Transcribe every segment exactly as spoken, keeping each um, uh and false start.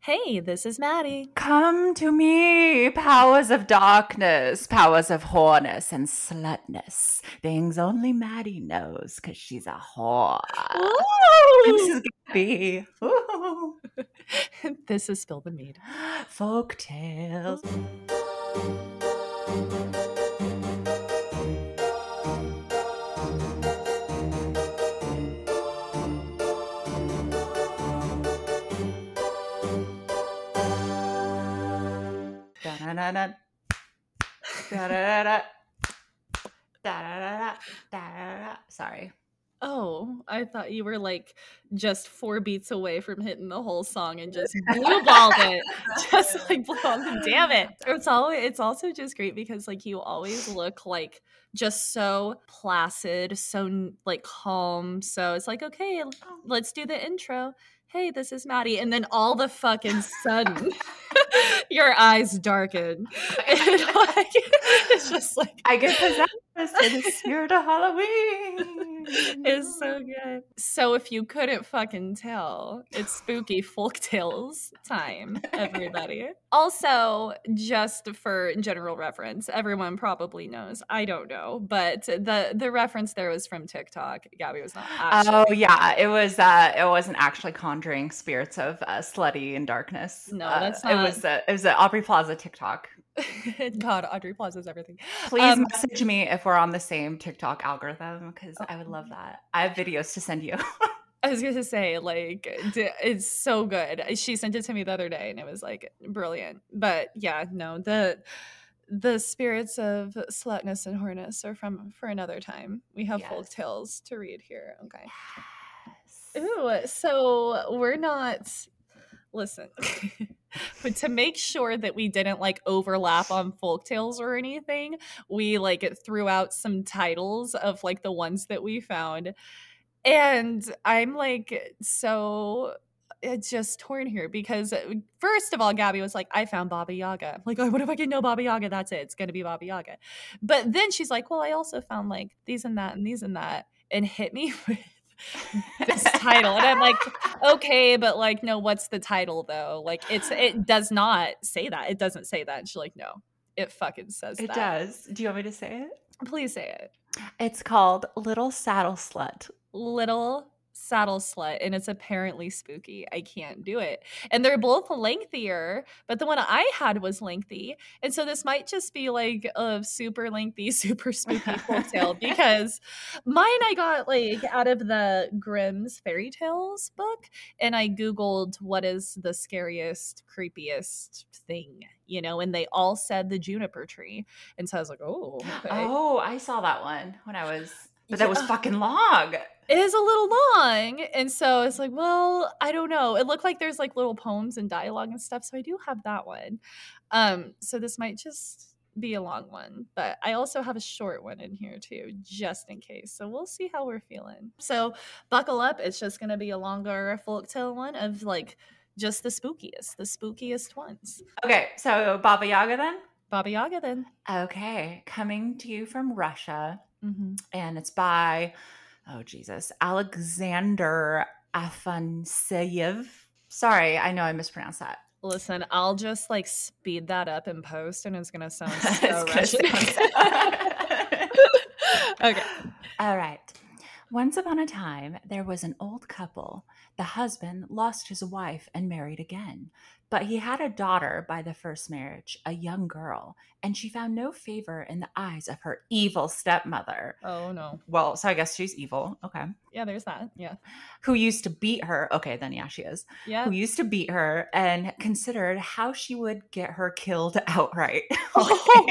Hey, this is Maddie. Come to me, powers of darkness, powers of whoreness and slutness. Things only Maddie knows because she's a whore. This is Gabby. Ooh. This is Spill the Mead. Folk tales. Da-da-da-da. Da-da-da-da. Da-da-da-da. Da-da-da-da. Sorry. Oh, I thought you were like just four beats away from hitting the whole song and just blue balled it. Just like blue balled it. Damn it. It's all it's also just great because like you always look like just so placid, so like calm. So it's like, okay, let's do the intro. Hey, this is Maddie. And then all the fucking sudden your eyes darken. And like it's just like I get possessed to the spirit of Halloween. It's so good. So if you couldn't fucking tell, it's spooky folk tales time, everybody. Also, just for general reference, everyone probably knows. I don't know, but the the reference there was from TikTok. Gabby was not actually. Oh yeah, it was. Uh, it wasn't actually conjuring spirits of uh, slutty and darkness. No, uh, that's not. It was. Uh, it was an Aubrey Plaza TikTok. God, Audrey Plaza's everything. Please Um, message me if we're on the same TikTok algorithm because I would love that. I have videos to send you. I was going to say, like, d- it's so good. She sent it to me the other day, and it was like brilliant. But yeah, no, the the spirits of slutness and whoreness are from for another time. We have Yes. folk tales to read here. Okay. Yes. Ooh, so we're not. Listen, but to make sure that we didn't like overlap on folk tales or anything, we like threw out some titles of like the ones that we found. And I'm like, so it's just torn here because first of all, Gabby was like, I found Baba Yaga. I'm like, oh, what if I can know Baba Yaga? That's it. It's going to be Baba Yaga. But then she's like, well, I also found like these and that and these and that and hit me with this title. And I'm like, okay, but like, no, what's the title though? Like it's, it does not say that. It doesn't say that. And she's like, no, it fucking says It that. does. Do you want me to say it? Please say it. It's called Little Saddle Slut. Little Saddle Slut, and it's apparently spooky. I can't do it. And they're both lengthier, but the one I had was lengthy. And so this might just be like a super lengthy, super spooky folktale because mine I got like out of the Grimm's Fairy Tales book, and I Googled what is the scariest, creepiest thing, you know, and they all said the juniper tree. And so I was like, oh, okay. Oh, I saw that one when I was, but that was Yeah. fucking long. It is a little long. And so it's like, well, I don't know. It looked like there's like little poems and dialogue and stuff. So I do have that one. Um, so this might just be a long one, but I also have a short one in here too, just in case. So we'll see how we're feeling. So buckle up. It's just going to be a longer folktale one of like just the spookiest, the spookiest ones. Okay, so Baba Yaga then? Baba Yaga then. Okay, coming to you from Russia, Mm-hmm. and it's by, oh Jesus, Alexander Afanasyev. Sorry, I know I mispronounced that. Listen, I'll just like speed that up in post and it's going to sound so It's gonna Russian. sound Okay. All right. Once upon a time, there was an old couple. The husband lost his wife and married again, but he had a daughter by the first marriage, a young girl, and she found no favor in the eyes of her evil stepmother. Oh, no. Well, so I guess she's evil. Okay. Yeah, there's that. Yeah. Who used to beat her. Okay, then yeah, she is. Yeah. Who used to beat her and considered how she would get her killed outright. Oh,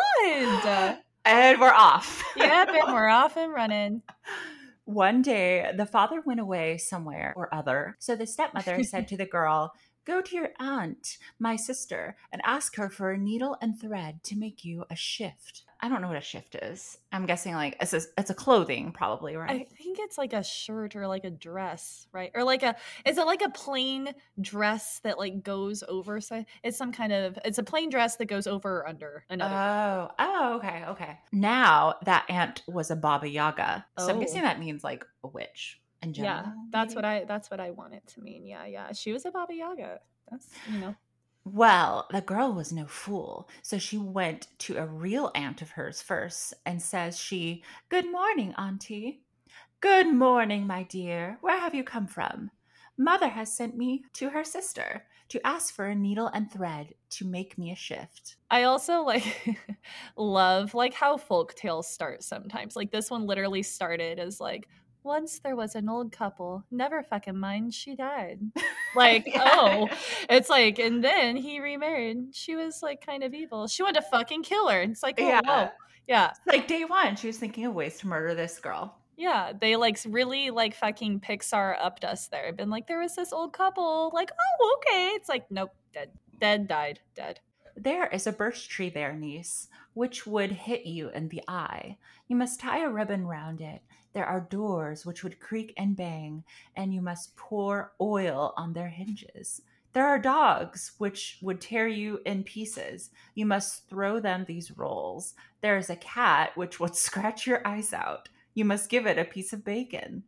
God. And we're off. Yep, and we're off and running. One day, the father went away somewhere or other. So the stepmother said to the girl, go to your aunt, my sister, and ask her for a needle and thread to make you a shift. I don't know what a shift is. I'm guessing like it's a, it's a clothing probably, right? I think it's like a shirt or like a dress, right? Or like a, is it like a plain dress that like goes over? So it's some kind of, it's a plain dress that goes over or under another. Oh, oh, okay, okay. Now that aunt was a Baba Yaga. So I'm Oh. guessing that means like a witch in general. Yeah, that's maybe? what I, that's what I want it to mean. Yeah, yeah. She was a Baba Yaga. business, you know. Well, the girl was no fool, so she went to a real aunt of hers first and says she, "Good morning, auntie." "Good morning, my dear. Where have you come from?" "Mother has sent me to her sister to ask for a needle and thread to make me a shift." I also like love like how folk tales start sometimes. Like this one literally started as like, once there was an old couple, never fucking mind, she died. Like, Yeah. oh, it's like, and then he remarried. She was like kind of evil. She wanted to fucking kill her. It's like, oh, Yeah. whoa. Yeah. Like day one, she was thinking of ways to murder this girl. Yeah, they like really like fucking Pixar upped us there. Been like, there was this old couple, like, oh, okay. It's like, nope, dead, dead, died, dead. "There is a birch tree there, niece, which would hit you in the eye. You must tie a ribbon round it. There are doors which would creak and bang, and you must pour oil on their hinges. There are dogs which would tear you in pieces. You must throw them these rolls. There is a cat which would scratch your eyes out. You must give it a piece of bacon."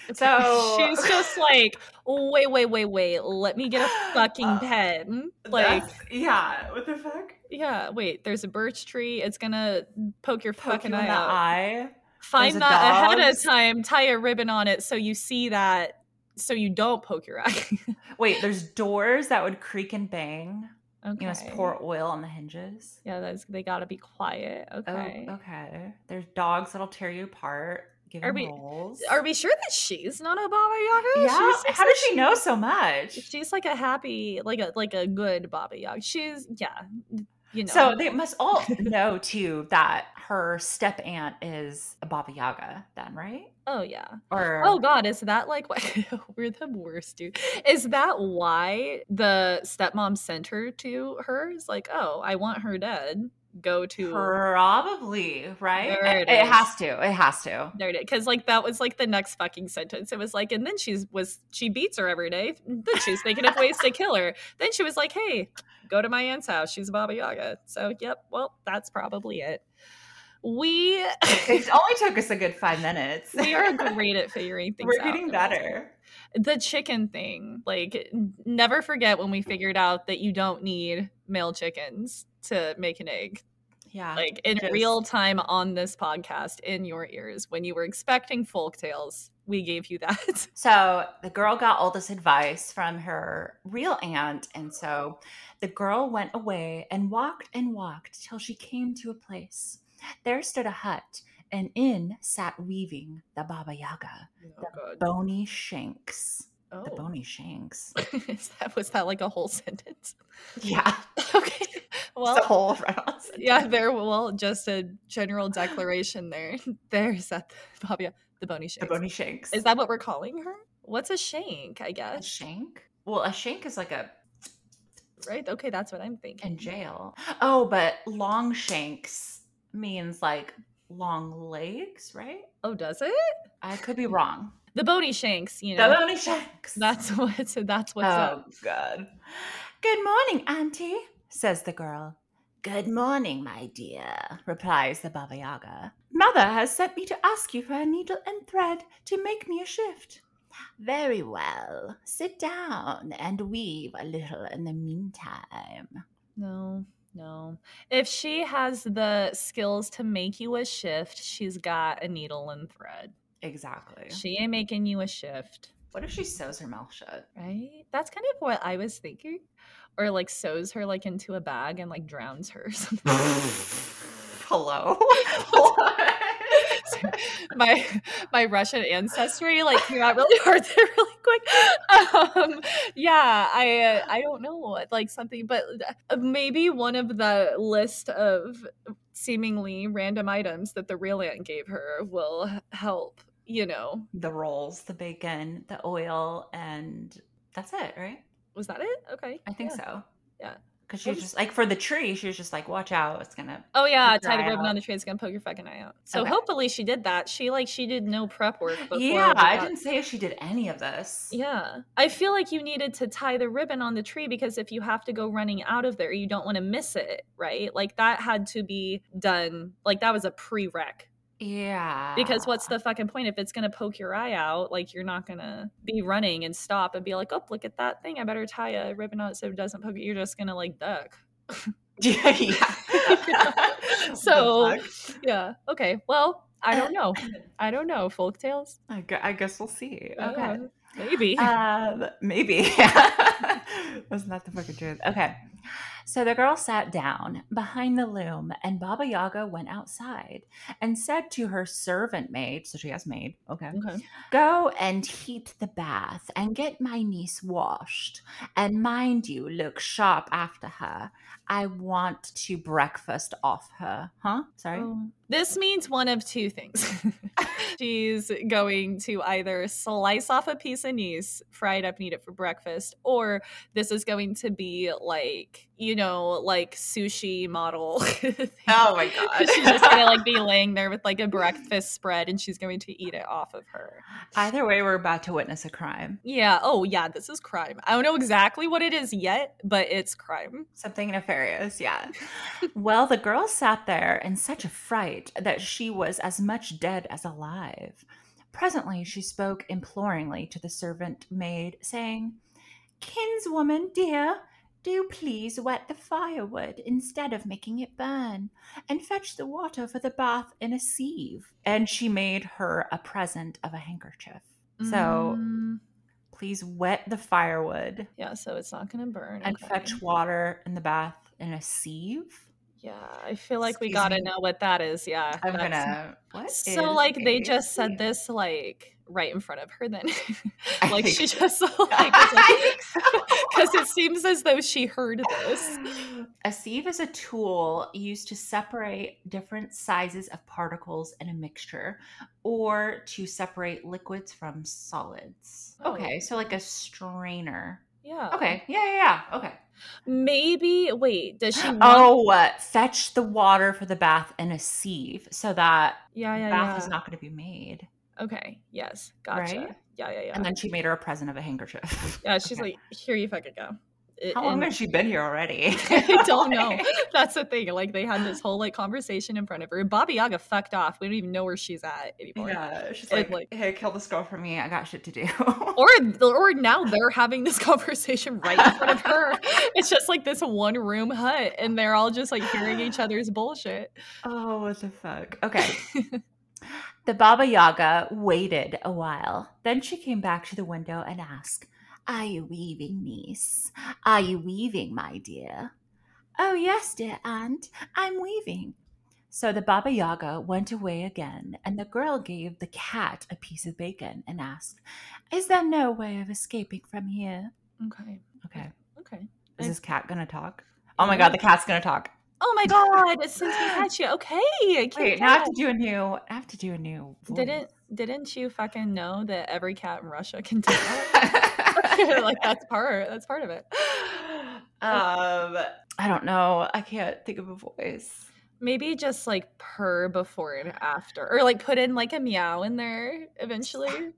So she's just like, wait, wait, wait, wait. Let me get a fucking uh, pen. Like, yeah, what the fuck? Yeah, wait. There's a birch tree. It's gonna poke your Poke fucking you in eye the out. eye. Find that ahead of time. Tie a ribbon on it so you see that, so you don't poke your eye. Wait, there's doors that would creak and bang. Okay. You must pour oil on the hinges. Yeah, that's they gotta be quiet. Okay. Oh, okay. There's dogs that'll tear you apart. Give Are them we rolls. are we sure that she's not a Baba Yaga? Yeah. She's How does she know so much? She's like a happy, like a like a good Baba Yaga. She's yeah. You know. So they must all know too that her step aunt is a Baba Yaga, then, right? Oh yeah. Or oh god, is that like why we're the worst, dude? Is that why the stepmom sent her to her? It's like, oh, I want her dead. Go to probably, right? There it, it, it is. has to. It has to. There it is. Because like that was like the next fucking sentence. It was like, and then she's was she beats her every day. Then she's thinking of ways to kill her. Then she was like, hey, go to my aunt's house. She's a Baba Yaga. So yep, well, that's probably it. We it only took us a good five minutes. We are great at figuring things We're out. We're getting better. The chicken thing, like never forget when we figured out that you don't need male chickens to make an egg. Yeah. Like in just... real time on this podcast in your ears when you were expecting folk tales, we gave you that. So the girl got all this advice from her real aunt. And so the girl went away and walked and walked till she came to a place. There stood a hut, and in sat weaving the Baba Yaga, oh, the God. bony shanks. Oh. The bony shanks. Is that, was that like a whole sentence? Yeah. Okay. Well, it's a whole sentence. Yeah, there. Well, just a general declaration there. There's that the Baba the bony shanks. The bony shanks. Is that what we're calling her? What's a shank? I guess. A shank? Well, a shank is like a. Right. Okay, that's what I'm thinking. In jail. Oh, but long shanks means like long legs, right? Oh, does it? I could be wrong. The bony shanks, you know. The bony shanks. That's what. That's what's oh, up. Oh God. Good morning, Auntie, says the girl. Good morning, my dear, replies the Baba Yaga. Mother has sent me to ask you for a needle and thread to make me a shift. Very well. Sit down and weave a little in the meantime. No. No. If she has the skills to make you a shift, she's got a needle and thread. Exactly. She ain't making you a shift. What if she sews her mouth shut? Right? That's kind of what I was thinking. Or like sews her like into a bag and like drowns her or something. Hello? my my Russian ancestry like came out really hard there really quick. Um, yeah, I uh, I don't know what like something, but maybe one of the list of seemingly random items that the real aunt gave her will help. You know, the rolls, the bacon, the oil, and that's it, right? Was that it? Okay, I think yeah. so. Yeah. Because she was just like, for the tree, she was just like, watch out, it's gonna. Oh yeah, tie the ribbon on the tree, it's gonna poke your fucking eye out. So okay. hopefully she did that. She like she did no prep work. Yeah, I didn't say if she did any of this. Yeah, I feel like you needed to tie the ribbon on the tree because if you have to go running out of there, you don't want to miss it, right? Like that had to be done. Like that was a prereq Yeah. Because what's the fucking point if it's going to poke your eye out? Like, you're not going to be running and stop and be like, oh, look at that thing. I better tie a ribbon on it so it doesn't poke you. You're just going to like duck. Yeah. yeah. So, yeah. Okay. Well, I don't know. I don't know. Folktales? I, gu- I guess we'll see. Uh, Okay. maybe. Um, maybe. Wasn't that the fucking truth? Okay. So the girl sat down behind the loom, and Baba Yaga went outside and said to her servant maid, so she has maid, okay, Okay. go and heat the bath and get my niece washed. And mind you, look sharp after her. I want to breakfast off her. Huh? Sorry? Oh. This means one of two things. She's going to either slice off a piece of niece, fry it up, and eat it for breakfast, or this is going to be like, you know, like sushi model. Oh my God. She's just going to like be laying there with like a breakfast spread and she's going to eat it off of her. Either way, we're about to witness a crime. Yeah. Oh, yeah. This is crime. I don't know exactly what it is yet, but it's crime. Something nefarious, yeah. Well, the girl sat there in such a fright that she was as much dead as alive. Presently, she spoke imploringly to the servant maid, saying, Kinswoman, dear, do please wet the firewood instead of making it burn, and fetch the water for the bath in a sieve. And she made her a present of a handkerchief. So Mm, please wet the firewood yeah, so it's not going to burn. and Okay. fetch water in the bath in a sieve. Yeah, I feel like we Excuse gotta me. know what that is. Yeah. I'm that's- gonna. What? So, is like, they a just said sieve? this, like, right in front of her then. I like, think she so. just, like, I think so. because it seems as though she heard this. A sieve is a tool used to separate different sizes of particles in a mixture or to separate liquids from solids. Oh. Okay, so like a strainer. Yeah. Okay, yeah, yeah, yeah. Okay. Maybe, wait, does she want? Oh, uh, fetch the water for the bath in a sieve so that yeah, the yeah, bath yeah. is not going to be made. Okay, yes, gotcha. Right? Yeah, yeah, yeah. And then she made her a present of a handkerchief. yeah, she's Okay. like, here you fucking go. It- How long and- has she been here already? I don't know. That's the thing. Like, they had this whole like conversation in front of her. Baba Yaga fucked off. We don't even know where she's at anymore. Yeah, she's And, like, like- hey, kill this girl for me. I got shit to do. Or, or now they're having this conversation right in front of her. It's just like this one room hut, and they're all just like hearing each other's bullshit. Oh, what the fuck? Okay. The Baba Yaga waited a while. Then she came back to the window and asked, Are you weaving, niece? Are you weaving, my dear? Oh, yes, dear aunt. I'm weaving. So the Baba Yaga went away again, and the girl gave the cat a piece of bacon and asked, Is there no way of escaping from here? Okay. Okay. Okay. Is this cat going to talk? Oh my God, the cat's going to talk. Oh my god! Since we had you, okay. I can't Wait, now I have tell. to do a new. I have to do a new. voice. Didn't didn't you fucking know that every cat in Russia can talk? like that's part. That's part of it. um, I don't know. I can't think of a voice. Maybe just like purr before and after, or like put in like a meow in there eventually.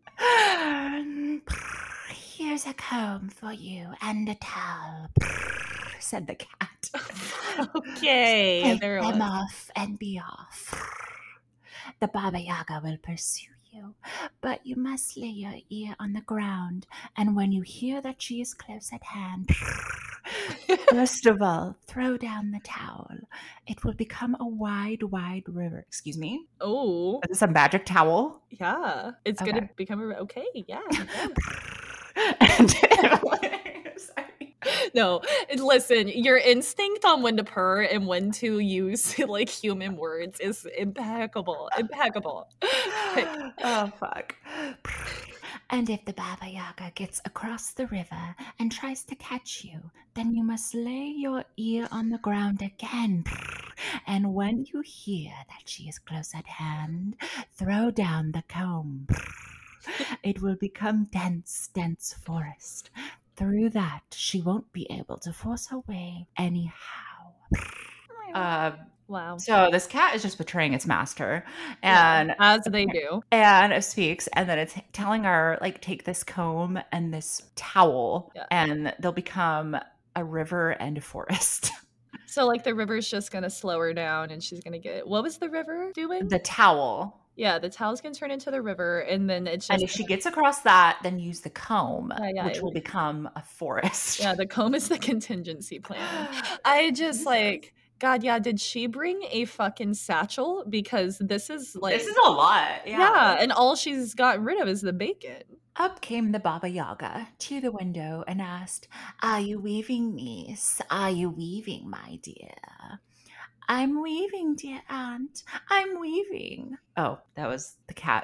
Here's a comb for you and a towel, said the cat. Okay, Take there it them was. off and be off. The Baba Yaga will pursue you, but you must lay your ear on the ground, and when you hear that she is close at hand, first of all, throw down the towel. It will become a wide, wide river. Excuse me? Oh, Is this a magic towel? yeah, it's Okay. gonna become a okay. Yeah. yeah. And sorry. No, listen, your instinct on when to purr and when to use like human words is impeccable. Impeccable. Oh, fuck. And if the Baba Yaga gets across the river and tries to catch you, then you must lay your ear on the ground again. And when you hear that she is close at hand, throw down the comb. It will become dense, dense forest. Through that, she won't be able to force her way anyhow. Uh, Wow. so this cat is just betraying its master, and As they do. and it speaks, and then it's telling her like, take this comb and this towel, Yeah. and they'll become a river and a forest. So like the river's just gonna slow her down and she's gonna get, what was the river doing? The towel. Yeah, the towel's gonna turn into the river and then it's And just if she gets across that, then use the comb, Yeah, yeah, which it will would- become a forest. Yeah, the comb is the contingency plan. I just like, God, yeah, did she bring a fucking satchel? Because this is like, This is a lot. Yeah. yeah, and all she's gotten rid of is the bacon. Up came the Baba Yaga to the window and asked, "Are you weaving, niece? Are you weaving, my dear?" "I'm weaving, dear aunt. I'm weaving." Oh, that was the cat.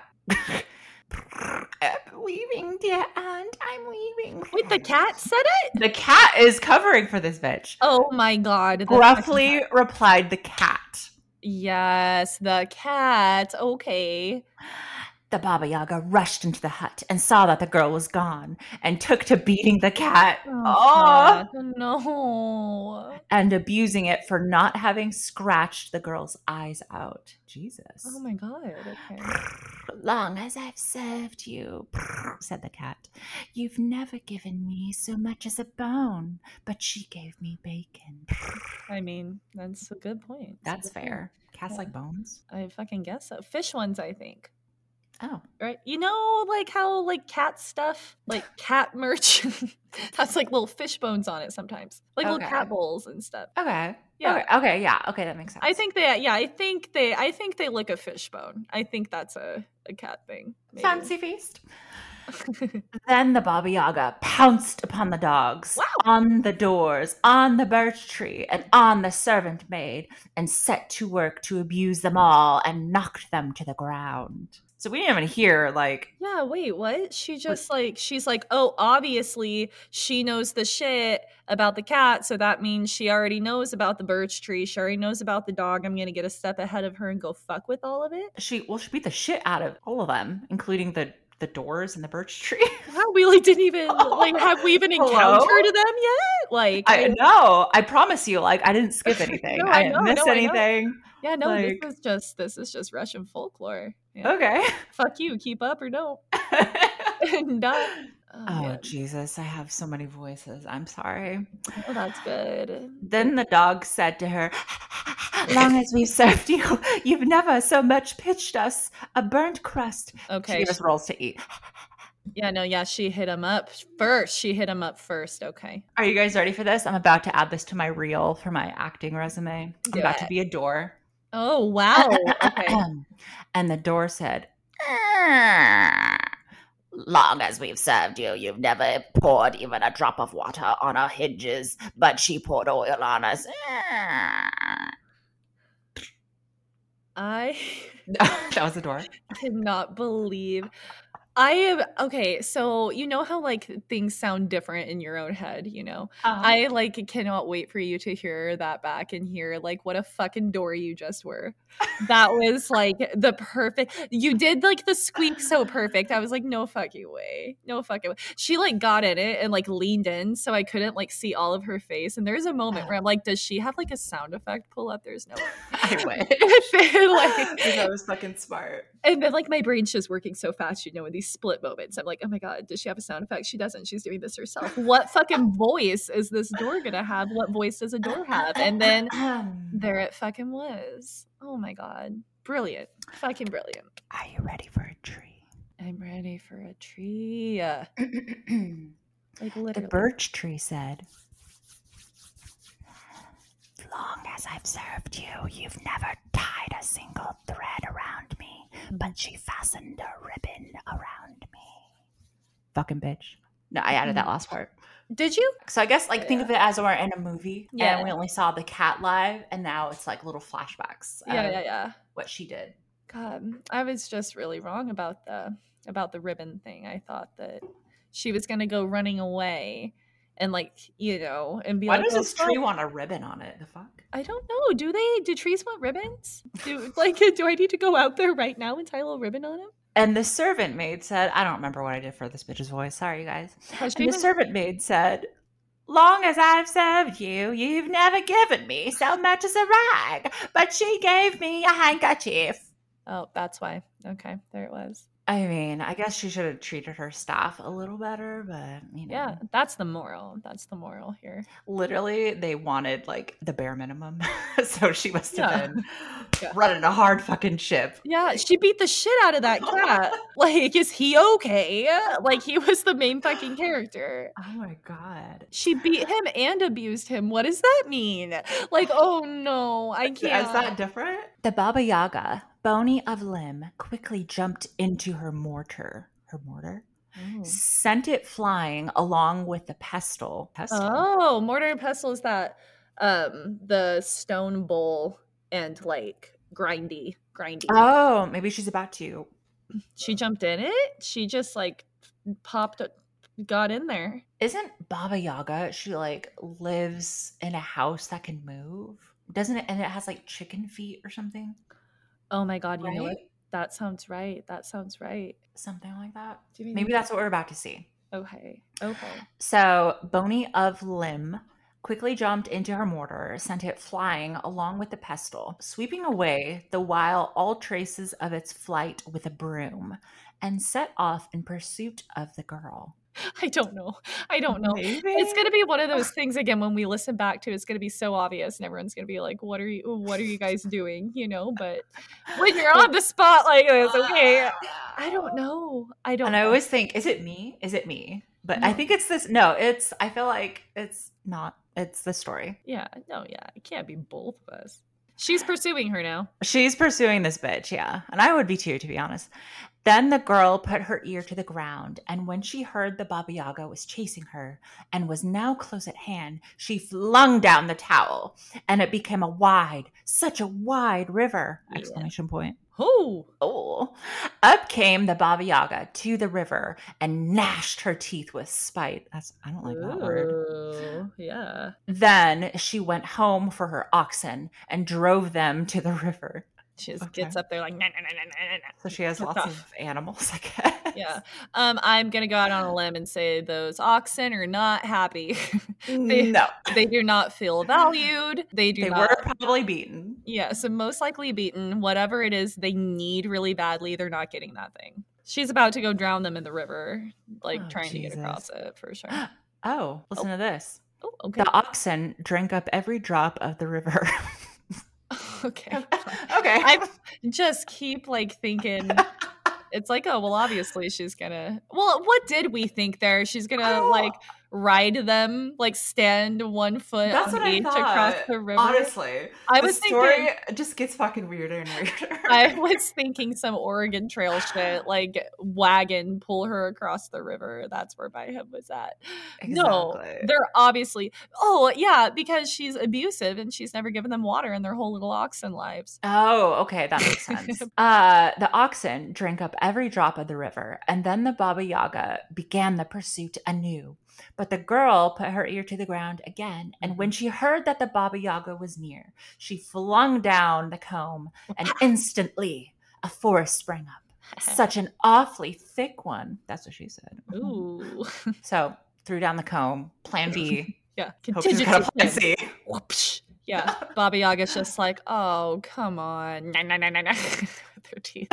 "I'm weaving, dear aunt. I'm weaving." Wait, the cat said it? The cat is covering for this bitch. Oh my God. the Gruffly fucking cat. replied the cat. Yes, the cat. Okay. The Baba Yaga rushed into the hut and saw that the girl was gone and took to beating the cat. Oh, Oh, fuck. No. and abusing it for not having scratched the girl's eyes out. Jesus. Oh my God. Okay. "Long as I've served you," said the cat, "you've never given me so much as a bone, but she gave me bacon." I mean, that's a good point. That's a good fair. Cats Yeah. like bones. point. I fucking guess so. Fish ones, I think. Oh. Right? You know, like how like cat stuff, like cat merch, that's like little fish bones on it sometimes, like little Okay. cat bowls and stuff. Okay. Yeah. Okay. Okay. Yeah. Okay. That makes sense. I think they, yeah, I think they, I think they lick a fish bone. I think that's a, a cat thing. maybe. Fancy feast. Then the Baba Yaga pounced upon the dogs, Wow. on the doors, on the birch tree, and on the servant maid, and set to work to abuse them all and knocked them to the ground. So we didn't even hear, like, Yeah, wait, what? She just like, she's like, oh, obviously she knows the shit about the cat. So that means she already knows about the birch tree. She already knows about the dog. I'm going to get a step ahead of her and go fuck with all of it. she, well, she beat the shit out of all of them, including the, the doors and the birch tree. Wow, we like didn't even, like, have we even Hello? encountered them yet? Like, I know. I promise you, like, I didn't skip anything. No, I I didn't know, miss no, I know. anything. yeah, no, like- this is just, this is just Russian folklore. Yeah. Okay. Fuck you, keep up or don't. Done. Oh, Oh, man. Jesus. I have so many voices. I'm sorry. Oh, that's good. Then the dog said to her, "Long as we've served you, you've never so much pitched us a burnt crust." She Okay. gave us rolls to eat. Yeah, no, yeah, she hit him up first. She hit him up first. Okay. Are you guys ready for this? I'm about to add this to my reel for my acting resume. I'm Do about it. to be a door. Oh, wow. Okay. And the door said, "Ah, long as we've served you, you've never poured even a drop of water on our hinges, but she poured oil on us." Ah. I That was the door. cannot believe I am okay. So you know how like things sound different in your own head, you know? Uh-huh. I like cannot wait for you to hear that back and hear like what a fucking door you just were. That was like the perfect. You did like the squeak so perfect. I was like, no fucking way, no fucking way. She like got in it and like leaned in, so I couldn't like see all of her face. And there's a moment where I'm like, does she have like a sound effect pull up? There's no. I wish. like, That was fucking smart. and then like my brain's just working so fast, you know, in these split moments. I'm like, oh my God, does she have a sound effect? She doesn't. She's doing this herself. What fucking voice is this door gonna have? What voice does a door have? And then there it fucking was. Oh my God. Brilliant. Fucking brilliant. Are you ready for a tree? I'm ready for a tree. Uh, like The literally. birch tree said, "Long as I've served you, you've never tied a single thread around me, but she fastened a ribbon around me." Fucking bitch. No, I added that last part. Did you? So I guess like think of it as we're in a movie Yeah. and we only saw the cat live and now it's like little flashbacks Yeah, of yeah, yeah. what she did. God, I was just really wrong about the about the ribbon thing. I thought that she was gonna go running away and like, you know, and be Why like, does "Oh, this tree fuck." want a ribbon on it? The fuck? I don't know. Do they? Do trees want ribbons? Do like? Do I need to go out there right now and tie a little ribbon on them? And the servant maid said, I don't remember what I did for this bitch's voice. Sorry, you guys. Has she And the even- servant maid said, "Long as I've served you, you've never given me so much as a rag, but she gave me a handkerchief." Oh, that's why. Okay, there it was. I mean, I guess she should have treated her staff a little better, but you Yeah, know. that's the moral. That's the moral here. Literally, they wanted like the bare minimum. So she must have Yeah. been Yeah. running a hard fucking ship. Yeah, she beat the shit out of that cat. Like, is he okay? Like, he was the main fucking character. Oh my god. She beat him and abused him. What does that mean? Like, oh no, I Is that can't. different? The Baba Yaga, bony of limb, quickly jumped into her mortar. Her mortar? Oh. Sent it flying along with the pestle. Pestle? Oh, mortar and pestle is that um the stone bowl and like grindy, grindy. Oh, maybe she's about to. She jumped in it? She just like popped got in there. Isn't Baba Yaga, she like lives in a house that can move? Doesn't it? And it has like chicken feet or something? Oh my god, you know Right? what? That sounds right. That sounds right. Something like that. Do you mean Maybe that's what we're about to see. Okay. Okay. So, bony of limb quickly jumped into her mortar, sent it flying along with the pestle, sweeping away the while all traces of its flight with a broom, and set off in pursuit of the girl. I don't know. I don't know. Maybe. It's gonna be one of those things again when we listen back to it, it's gonna be so obvious and everyone's gonna be like, what are you what are you guys doing? You know, but when you're on the spot like this, okay. I don't know. I don't And I know. always think, is it me? Is it me? But No. I think it's this. No, it's, I feel like it's not. It's the story. Yeah, no, yeah. It can't be both of us. She's pursuing her now. She's pursuing this bitch, yeah. And I would be too, to be honest. Then the girl put her ear to the ground, and when she heard the Baba Yaga was chasing her and was now close at hand, she flung down the towel, and it became a wide, such a wide river! Yeah. Exclamation point. Oh, Oh. Up came the Baba Yaga to the river and gnashed her teeth with spite. That's, I don't like that word. Ooh, yeah. Then she went home for her oxen and drove them to the river. She just Okay. gets up there like, nah, nah, nah, nah, nah, nah. So she has That's lots off. of animals, I guess. Yeah. Um, I'm gonna go out on a limb and say those oxen are not happy. they, No. they do not feel valued. They do They not. were probably beaten. Yeah, so most likely beaten. Whatever it is they need really badly, they're not getting that thing. She's about to go drown them in the river, like Oh, trying Jesus. to get across it for sure. Oh, listen to this. Oh, okay. The oxen drank up every drop of the river. Okay. Okay. I just keep like thinking it's like, oh, well, obviously she's gonna. Well, what did we think there? She's gonna Oh. like ride them, like stand one foot That's on what I each thought. across the river. Honestly, I the was story thinking. just gets fucking weirder and weirder. I was thinking some Oregon Trail shit, like wagon pull her across the river. That's where my head was at. No, Exactly. they're obviously. Oh yeah, because she's abusive and she's never given them water in their whole little oxen lives. Oh, okay, that makes sense. uh, the oxen drank up every drop of the river, and then the Baba Yaga began the pursuit anew. But the girl put her ear to the ground again, and when she heard that the Baba Yaga was near, she flung down the comb, and instantly a forest sprang up. Such an awfully thick one. That's what she said. Ooh. So threw down the comb. Plan B. Yeah. Hope she's got a plan C. Whoopsh. Yeah. Baba Yaga's just like, oh, come on. Nah, nah, nah, nah, nah. With her teeth.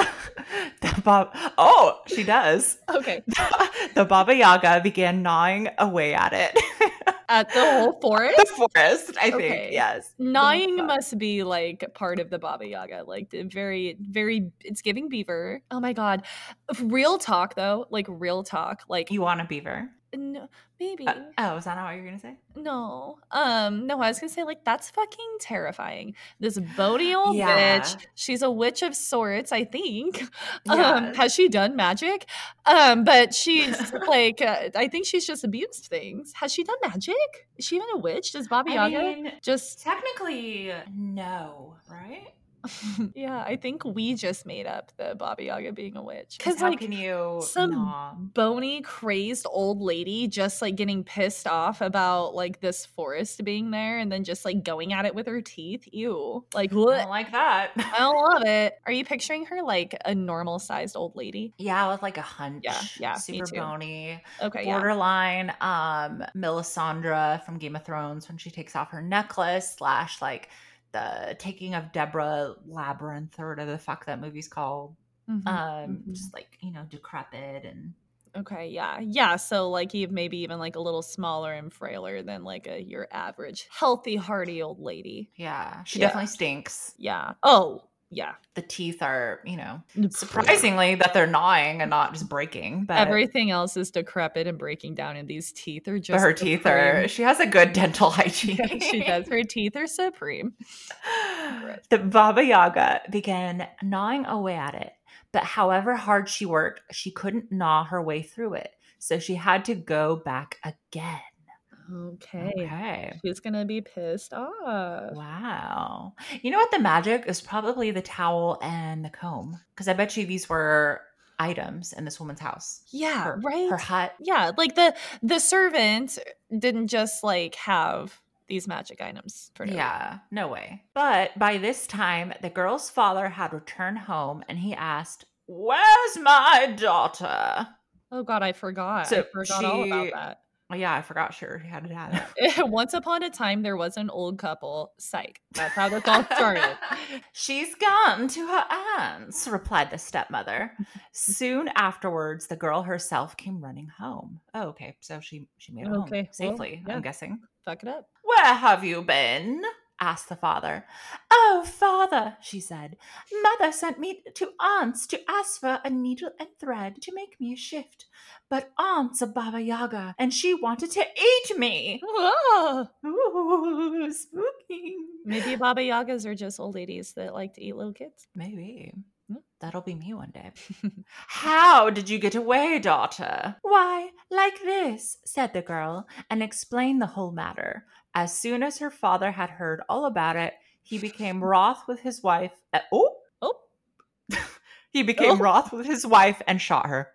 The Bob. Oh, she does. Okay. The Baba Yaga began gnawing away at it. At the whole forest? The forest, I think. Okay. Yes. Gnawing The- must be like part of the Baba Yaga. Like the very, very, it's giving beaver. Oh my God. Real talk though, like real talk. Like, You want a beaver? no, maybe. Uh, oh, is that not what you were gonna say? No. Um, no, I was gonna say, like, that's fucking terrifying. This bony old Yeah. bitch. She's a witch of sorts, I think. Yeah. Um, has she done magic? Um, but she's like, uh, I think she's just abused things. Has she done magic? Is she even a witch? Does Baba I Yaga mean, just technically, no, right? yeah, I think we just made up the Baba Yaga being a witch. Because Because how like can you some gnaw? bony, crazed old lady just like getting pissed off about like this forest being there and then just like going at it with her teeth. Ew. Like I what? don't like that. I don't love it. Are you picturing her like a normal sized old lady? Yeah, with like a hunch. Yeah, yeah, me Super too. bony. Okay, yeah. Borderline um Melisandre from Game of Thrones when she takes off her necklace slash like the taking of Deborah Labyrinth or whatever the fuck that movie's called. Mhm, Um, mhm. just like, you know, decrepit and Okay, yeah. Yeah, so, like, you maybe even, like, a little smaller and frailer than, like, a your average healthy, hearty old lady. yeah, she Yeah. definitely stinks. Yeah. Oh, yeah. The teeth are, you know, N- surprisingly that they're gnawing and not just breaking, but Everything else is decrepit and breaking down, and these teeth are but just her teeth supreme. are, she has a good dental hygiene. Yeah, she does. Her teeth are supreme. Gross. The Baba Yaga began gnawing away at it, but however hard she worked, she couldn't gnaw her way through it. So she had to go back again. Okay. Okay. She's gonna be pissed off. Wow. You know what? The magic is probably the towel and the comb. Because I bet you these were items in this woman's house. Yeah, Her, right? her hut. Yeah, like the the servant didn't just like have these magic items for no reason. Yeah, no way. But by this time, the girl's father had returned home and he asked, "Where's my daughter?" Oh god, I forgot. So I forgot all about she, that. yeah, I forgot she had a dad. Once upon a time, there was an old couple. Psych. That's how this all started. She's gone to her aunt's, replied the stepmother. Soon afterwards, the girl herself came running home. Oh, okay. So she she made it home Okay, well, safely, yeah. I'm guessing. Fuck it up. Where have you been? Asked the father. Oh, father, she said. Mother sent me to aunt's to ask for a needle and thread to make me a shift. But aunt's a Baba Yaga, and she wanted to eat me. Ah! Ooh, spooky. Maybe Baba Yagas are just old ladies that like to eat little kids. Maybe. Hmm? That'll be me one day. How did you get away, daughter? Why, like this, said the girl, and explained the whole matter. As soon as her father had heard all about it, he became wroth with his wife. Uh, oh, Oh. he became Oh. wroth with his wife and shot her.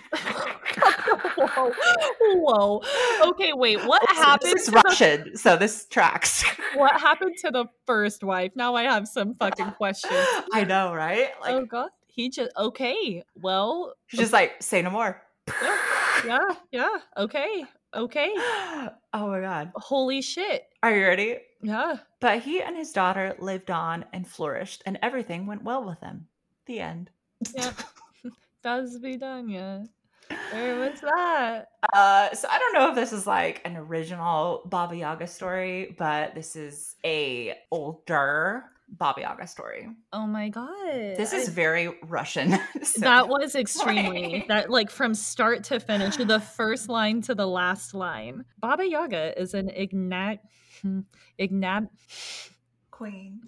Whoa. Whoa. Okay, wait. What So happened? This is to the- Russian, so this tracks. what happened to the first wife? Now I have some fucking questions. I know, right? Like, Oh god. He just okay. Well, she's just like, say no more. yeah, yeah. Okay. Okay. Oh my god. Holy shit. Are you ready? Yeah. But he and his daughter lived on and flourished, and everything went well with them. The end. Yeah. Does be done, yeah. Where was that? Uh, so I don't know if this is like an original Baba Yaga story, but this is a older Baba Yaga story. Oh my god. This is I- very Russian. So- that was extremely Like- that like from start to finish, the first line to the last line. Baba Yaga is an ignat ignab Queen.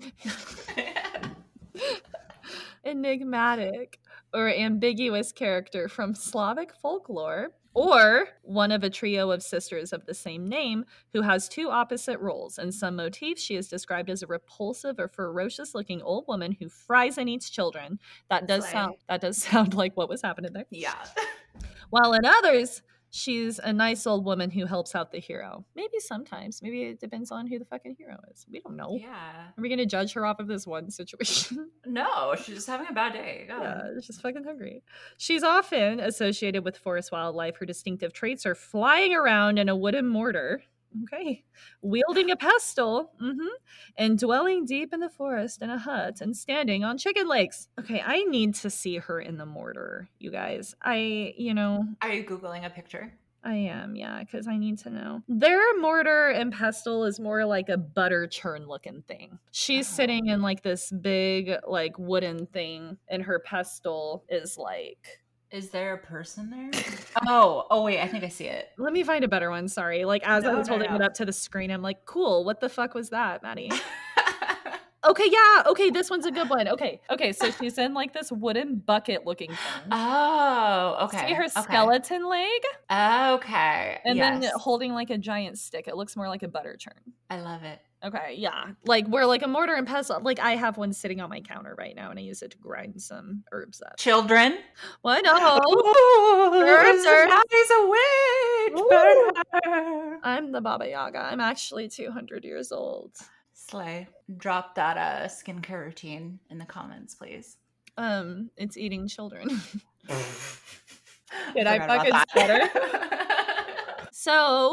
enigmatic or ambiguous character from Slavic folklore, or one of a trio of sisters of the same name who has two opposite roles. In some motifs, she is described as a repulsive or ferocious-looking old woman who fries and eats children. That does Slay. sound that does sound like what was happening there. Yeah. While in others, she's a nice old woman who helps out the hero. Maybe sometimes. Maybe it depends on who the fucking hero is. We don't know. Yeah. Are we going to judge her off of this one situation? No, she's just having a bad day. God. Yeah, she's fucking hungry. She's often associated with forest wildlife. Her distinctive traits are flying around in a wooden mortar. Okay. Wielding a pestle, mm-hmm, and dwelling deep in the forest in a hut and standing on chicken legs. Okay, I need to see her in the mortar, you guys. I, you know, Are you Googling a picture? I am, yeah, because I need to know. Their mortar and pestle is more like a butter churn looking thing. She's Oh. sitting in like this big, like wooden thing, and her pestle is like. Is there a person there? oh, oh wait, I think I see it. Let me find a better one. Sorry. Like as I No, was no, holding no. it up to the screen, I'm like, cool. What the fuck was that, Maddie? Okay, yeah. Okay, this one's a good one. Okay, okay. So she's in like this wooden bucket looking thing. oh, okay. See her okay. skeleton leg, Okay. and yes. then holding like a giant stick. It looks more like a butter churn. I love it. Okay, yeah. Like we're like a mortar and pestle. Like I have one sitting on my counter right now, and I use it to grind some herbs up. Children. Well, no, Ooh, Herbs are- Maddie's a witch. Burn her. I'm the Baba Yaga. I'm actually two hundred years old. Slay. Drop that uh, skincare routine in the comments, please. Um, it's eating children. Did I Forgot about fucking that. stutter? So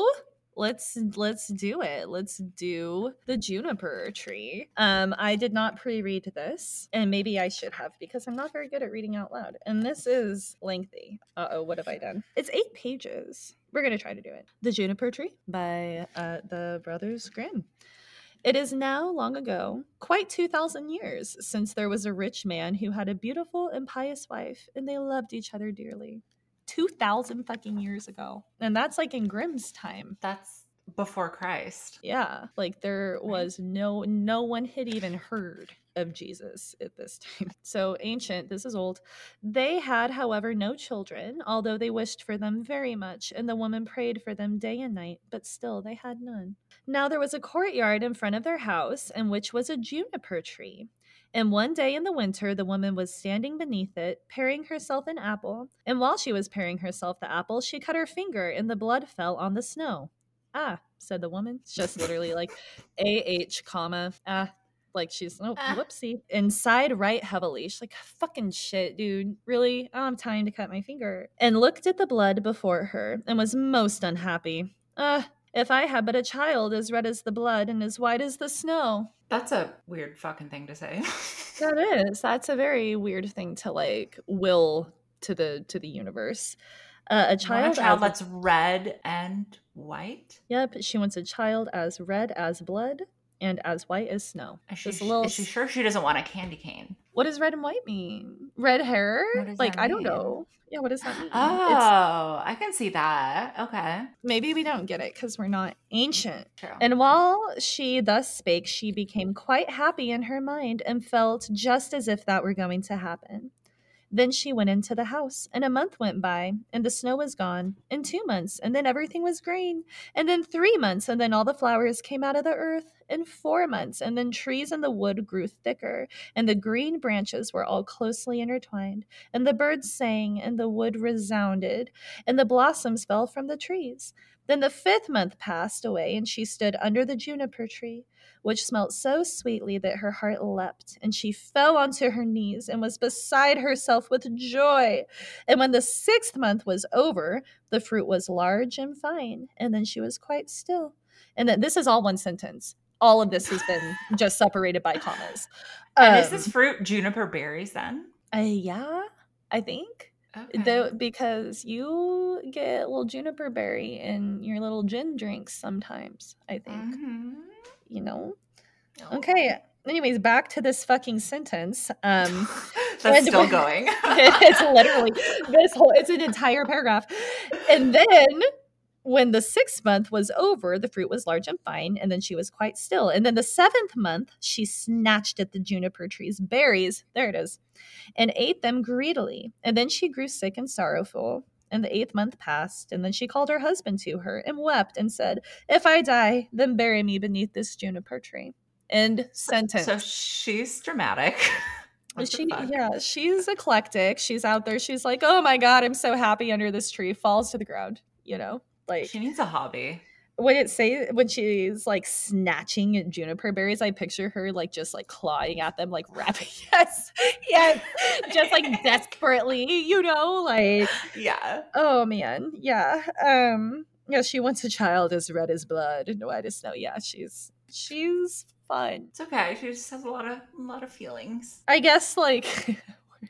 let's let's do it. Let's do the juniper tree. Um, I did not pre-read this, and maybe I should have because I'm not very good at reading out loud. And this is lengthy. Uh oh, what have I done? It's eight pages. We're gonna try to do it. The Juniper Tree by uh, the Brothers Grimm. It is now long ago, quite two thousand years, since there was a rich man who had a beautiful and pious wife, and they loved each other dearly. two thousand fucking years ago. And that's like in Grimm's time. That's before Christ. Yeah, like there was no no one had even heard of Jesus at this time. So ancient, this is old. They had, however, no children, although they wished for them very much, and the woman prayed for them day and night, but still they had none. Now there was a courtyard in front of their house, in which was a juniper tree. And one day in the winter, the woman was standing beneath it, paring herself an apple. And while she was paring herself the apple, she cut her finger, and the blood fell on the snow. Ah, said the woman. It's just literally like A H, comma, ah. Like she's, oh, Ah. whoopsie. And sighed right heavily. She's like, fucking shit, dude. Really? I don't have time to cut my finger. And looked at the blood before her and was most unhappy. Ah, if I had but a child as red as the blood and as white as the snow. That's a weird fucking thing to say. That is. That's a very weird thing to like will to the to the universe. Uh, a child, a child as that's red and white. Yep, she wants a child as red as blood and as white as snow. Is she, little... is she sure she doesn't want a candy cane? What does red and white mean? Red hair? Like I don't know. Yeah, what does that mean? Oh, it's... I can see that. Okay. Maybe we don't get it because we're not ancient. True. And while she thus spake, she became quite happy in her mind and felt just as if that were going to happen. Then she went into the house, and a month went by, and the snow was gone, and two months, and then everything was green, and then three months, and then all the flowers came out of the earth, and four months, and then trees in the wood grew thicker, and the green branches were all closely intertwined, and the birds sang, and the wood resounded, and the blossoms fell from the trees. Then the fifth month passed away, and she stood under the juniper tree, which smelt so sweetly that her heart leapt, and she fell onto her knees and was beside herself with joy. And when the sixth month was over, the fruit was large and fine, and then she was quite still. And then this is all one sentence. All of this has been just separated by commas. And um, is this fruit juniper berries then? Uh, yeah, I think. Okay. Though, because you get a little juniper berry in your little gin drinks sometimes, I think. Mm-hmm. You know? Oh. Okay. Anyways, back to this fucking sentence. Um, That's still going. It's literally this whole, it's an entire paragraph. And then when the sixth month was over, the fruit was large and fine, and then she was quite still. And then the seventh month, she snatched at the juniper tree's berries, there it is, and ate them greedily. And then she grew sick and sorrowful. And the eighth month passed, and then she called her husband to her and wept and said, if I die, then bury me beneath this juniper tree. End sentence. So she's dramatic. She, yeah, she's eclectic. She's out there. She's like, oh my God, I'm so happy under this tree. Falls to the ground, you know? Like, she needs a hobby. When it say when she's like snatching at juniper berries, I picture her like just like clawing at them, like wrapping. Yes, yes, just like desperately, you know, like yeah. Oh man, yeah. Um, yeah. She wants a child as red as blood and white as snow. Yeah, she's she's fun. It's okay. She just has a lot of a lot of feelings. I guess like.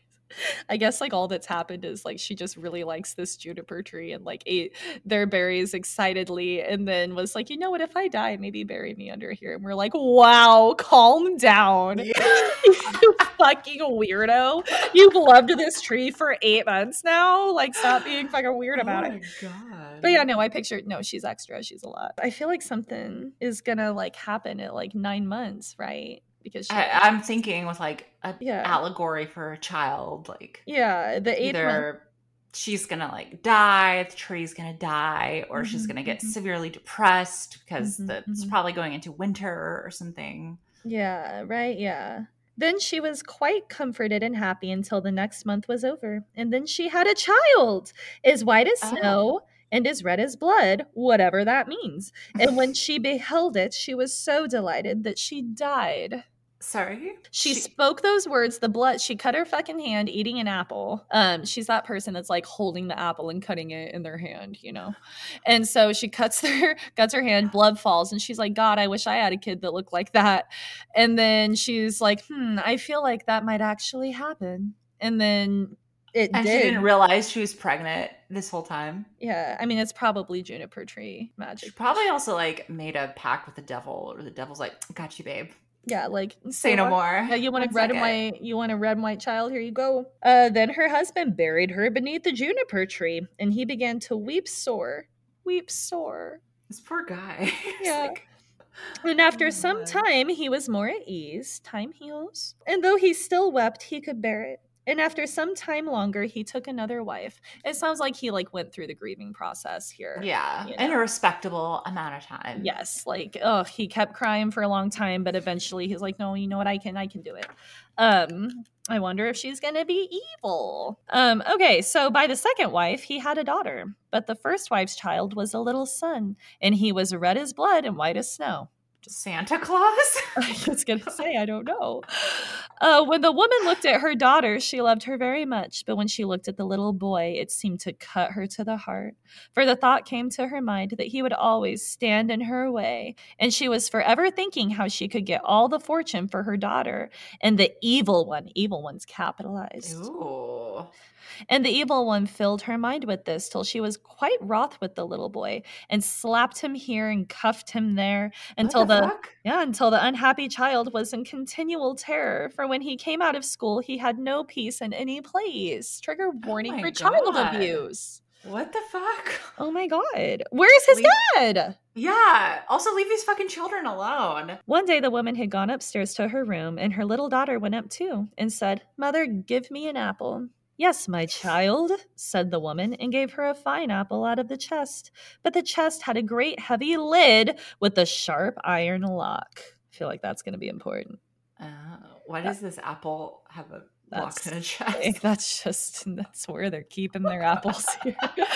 I guess like all that's happened is like she just really likes this juniper tree and like ate their berries excitedly and then was like, you know what, if I die, maybe bury me under here. And we're like, wow, calm down. Yeah. You fucking weirdo. You've loved this tree for eight months now. Like, stop being fucking weird about oh it. Oh my God. But yeah, no, I pictured, no, she's extra. She's a lot. I feel like something is gonna like happen at like nine months, right? Because she, I, I'm thinking with like a yeah. allegory for a child, like yeah, the eighth either month. She's gonna like die, the tree's gonna die, or mm-hmm, she's gonna get mm-hmm. severely depressed because mm-hmm, the, mm-hmm. it's probably going into winter or something. Yeah, right. Yeah. Then she was quite comforted and happy until the next month was over, and then she had a child, as white as snow. Oh. And as red as blood, whatever that means. And when she beheld it, she was so delighted that she died. Sorry? She, She- spoke those words, the blood, she cut her fucking hand eating an apple. Um, she's that person that's like holding the apple and cutting it in their hand, you know? And so she cuts their cuts her hand, blood falls, and she's like, God, I wish I had a kid that looked like that. And then she's like, hmm, I feel like that might actually happen. And then it and did. she didn't realize she was pregnant this whole time. Yeah, I mean, it's probably juniper tree She magic. probably also like made a pact with the devil, or the devil's like, got you, babe. Yeah, like Say no more. Yeah, you want One a red and second. white. You want a red and white child. Here you go. Uh, then her husband buried her beneath the juniper tree, and he began to weep sore, weep sore. This poor guy. It's Yeah. like, And after oh some my. time, he was more at ease. Time heals. And though he still wept, he could bear it. And after some time longer, he took another wife. It sounds like he like went through the grieving process here. Yeah, you in know? a respectable amount of time. Yes, like oh, he kept crying for a long time, but eventually he's like, no, you know what, I can, I can do it. Um, I wonder if she's gonna be evil. Um, okay, so by the second wife, he had a daughter, but the first wife's child was a little son, and he was red as blood and white as snow. Santa Claus? I was gonna say, I don't know. Uh, when the woman looked at her daughter, she loved her very much. But when she looked at the little boy, it seemed to cut her to the heart. For the thought came to her mind that he would always stand in her way. And she was forever thinking how she could get all the fortune for her daughter. And the evil one, evil one's capitalized. Ooh. And the evil one filled her mind with this till she was quite wroth with the little boy and slapped him here and cuffed him there until What the, the fuck? yeah, until the unhappy child was in continual terror. For when he came out of school, he had no peace in any place. Trigger warning my for child God. abuse. What the fuck? Oh my God. Where's his Leave- dad? Yeah. Also, leave these fucking children alone. One day the woman had gone upstairs to her room, and her little daughter went up too and said, Mother, give me an apple. Yes, my child, said the woman, and gave her a fine apple out of the chest. But the chest had a great heavy lid with a sharp iron lock. I feel like that's going to be important. Uh, why does this apple have a lock That's in a like, chest? that's just that's where they're keeping their apples here.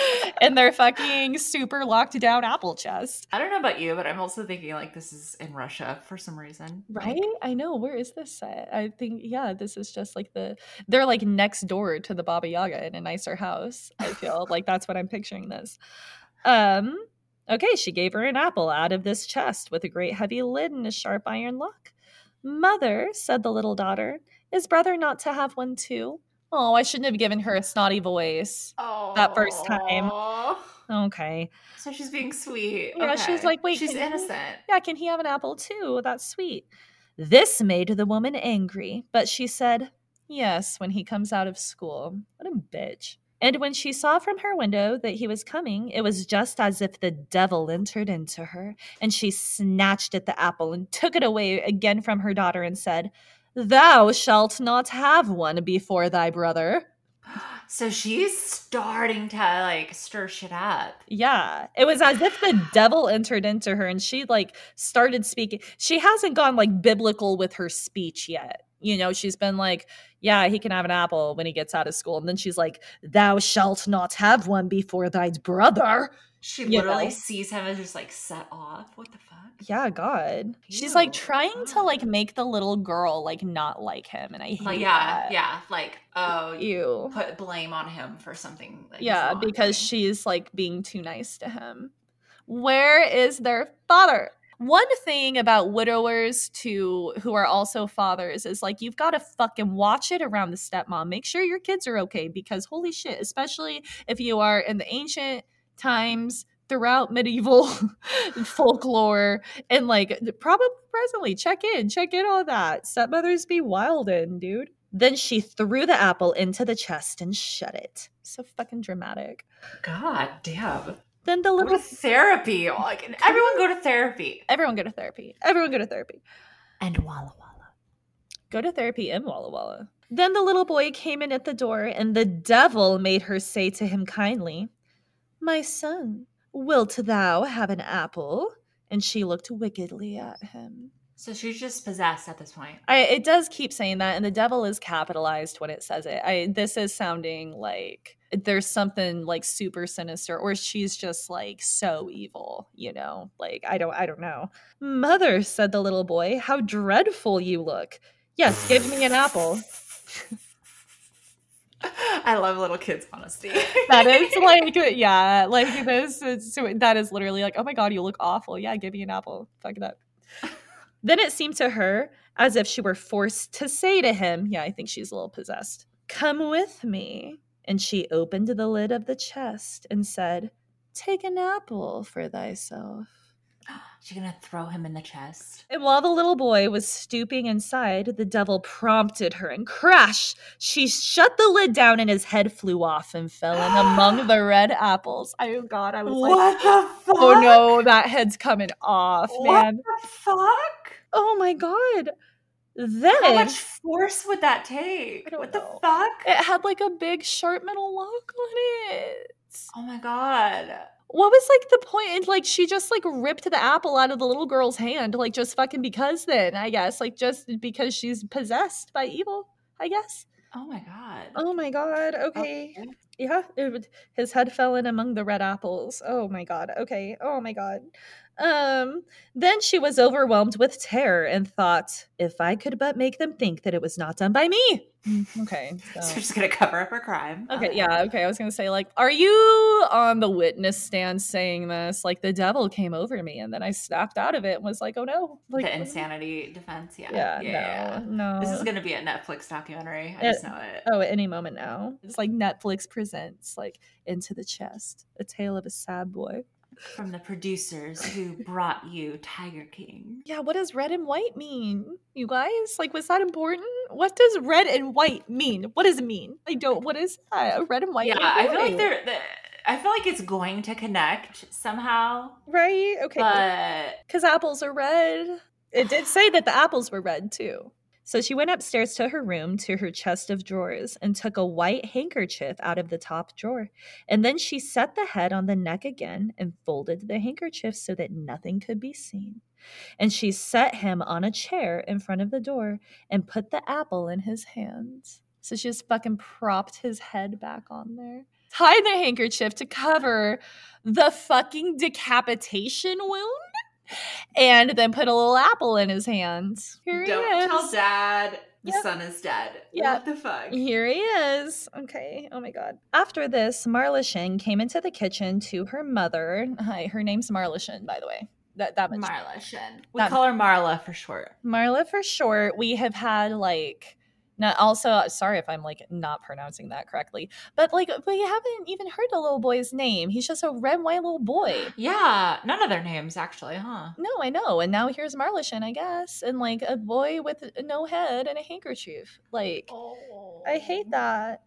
In their fucking super locked down apple chest. I don't know about you, but I'm also thinking like this is in Russia for some reason. Right? I know. Where is this set? I think, yeah, this is just like the, they're like next door to the Baba Yaga in a nicer house. I feel like that's what I'm picturing this. Um, okay, she gave her an apple out of this chest with a great heavy lid and a sharp iron lock. Mother, said the little daughter, is brother not to have one too? Oh, I shouldn't have given her a snotty voice Oh. that first time. Okay. So she's being sweet. Yeah, Okay. she's like, wait, she's can he- innocent. Yeah, can he have an apple too? That's sweet. This made the woman angry, but she said, yes, when he comes out of school. What a bitch. And when she saw from her window that he was coming, it was just as if the devil entered into her, and she snatched at the apple and took it away again from her daughter and said, Thou shalt not have one before thy brother. So she's starting to like stir shit up. Yeah, it was as if the devil entered into her and she like started speaking. She hasn't gone like biblical with her speech yet. You know, she's been like, yeah, he can have an apple when he gets out of school. And then she's like, thou shalt not have one before thy brother. She You literally know? sees him as just like set off. What the fuck? Yeah, God. She's like Ew, trying to like God. make the little girl like not like him. And I hate Like yeah, that. yeah. Like oh, Ew. put blame on him for something. That he's Yeah, not because doing. she's like being too nice to him. Where is their father? One thing about widowers to who are also fathers is like you've got to fucking watch it around the stepmom. Make sure your kids are okay because holy shit, especially if you are in the ancient times throughout medieval folklore and like probably presently check in, check in on that. Stepmothers be wildin', dude. Then she threw the apple into the chest and shut it. So fucking dramatic. God damn. Then the Go little to therapy. Like everyone go to therapy. everyone go to therapy. Everyone go to therapy. And Walla Walla. Go to therapy in Walla Walla. Then the little boy came in at the door, and the devil made her say to him kindly, My son, wilt thou have an apple? And she looked wickedly at him. So she's just possessed at this point. I, it does keep saying that, and the devil is capitalized when it says it. I this is sounding like there's something like super sinister, or she's just like so evil, you know? Like, I don't I don't know. Mother, said the little boy, how dreadful you look. Yes, give me an apple. I love little kids' honesty. That is like, yeah, like this is, that is literally like, oh my God, you look awful. Yeah, give me an apple. Fuck it up. Then it seemed to her as if she were forced to say to him, yeah, I think she's a little possessed, come with me. And she opened the lid of the chest and said, take an apple for thyself. She's gonna throw him in the chest. And while the little boy was stooping inside, the devil prompted her, and crash! She shut the lid down and his head flew off and fell in among the red apples. Oh God, I was what like, the fuck? Oh no, that head's coming off, man. What the fuck? Oh my God. Then how much force would that take? I don't what know. the fuck? It had like a big sharp metal lock on it. Oh my God. What was like the point? And like she just like ripped the apple out of the little girl's hand, like just fucking because then, I guess. Like just because she's possessed by evil, I guess. Oh my God. Oh my God. Okay. okay. Yeah. It, his head fell in among the red apples. Oh my God. Okay. Oh my God. Um, then she was overwhelmed with terror and thought, if I could but make them think that it was not done by me. Okay. So, so she's going to cover up her crime. Okay. okay. Yeah. Okay. I was going to say, like, are you on the witness stand saying this? Like, the devil came over me and then I snapped out of it and was like, oh no. Like, the insanity defense. Yeah. Yeah. yeah, no, yeah. no. This is going to be a Netflix documentary. I It- just know it. Oh, at any moment now. It's like Netflix presents, like, Into the Chest, A Tale of a Sad Boy. From the producers who brought you Tiger King. Yeah, what does red and white mean, you guys? Like, was that important? What does red and white mean? What does it mean? I don't. What is that? Red and white. Yeah, I feel like they're. they're I feel like it's going to connect somehow. Right? Okay. But because apples are red. It did say that the apples were red too. So she went upstairs to her room, to her chest of drawers, and took a white handkerchief out of the top drawer. And then she set the head on the neck again and folded the handkerchief so that nothing could be seen. And she set him on a chair in front of the door and put the apple in his hands. So she just fucking propped his head back on there. Tied the handkerchief to cover the fucking decapitation wound. And then put a little apple in his hand. Here don't he is. tell dad the Yep. son is dead. Yep. What the fuck? Here he is. Okay. Oh my God. After this, Marla Shin came into the kitchen to her mother. Hi, her name's Marla Shin, by the way. That that much. Marla Shin. We That- call her Marla for short. Marla for short. We have had like. Now, also, sorry if I'm like not pronouncing that correctly, but like we haven't even heard the little boy's name. He's just a red and white little boy. Yeah, none of their names actually, huh? No, I know. And now here's Marlishin, I guess, and like a boy with no head and a handkerchief. Like, Oh, I hate that.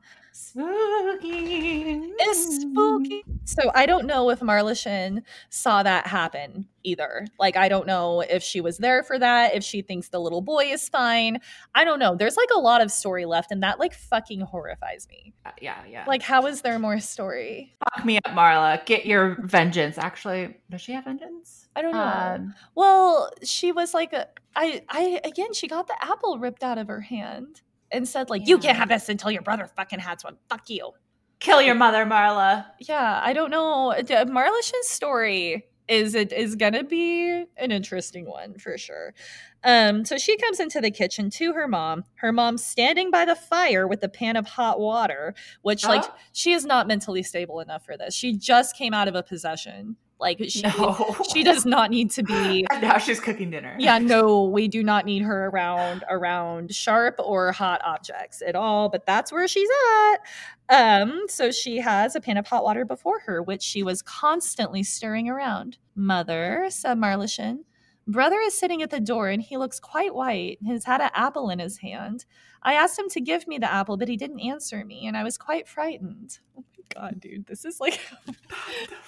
Spooky. It's spooky. So I don't know if Marlishin saw that happen either. Like, I don't know if she was there for that, if she thinks the little boy is fine. I don't know. There's like a lot of story left, and that like fucking horrifies me. Uh, yeah, yeah. Like, how is there more story? Fuck me up, Marla. Get your vengeance. Actually, does she have vengeance? I don't know. Um, Well, she was like, a, I, I, again, she got the apple ripped out of her hand and said, like, you Yeah. can't have this until your brother fucking has one. Fuck you. kill your mother, Marla. Yeah, I don't know. The- Marlishin's story is it is gonna be an interesting one for sure. Um, so she comes into the kitchen to her mom. Her mom's standing by the fire with a pan of hot water, which like Oh. she is not mentally stable enough for this. She just came out of a possession. Like she No. she does not need to be And now she's cooking dinner. yeah, no, we do not need her around around sharp or hot objects at all, but that's where she's at. Um, so she has a pan of hot water before her, which she was constantly stirring around. Mother, said Marlishin, brother is sitting at the door and he looks quite white. He's had an apple in his hand. I asked him to give me the apple, but he didn't answer me, and I was quite frightened. Oh my God, dude, this is like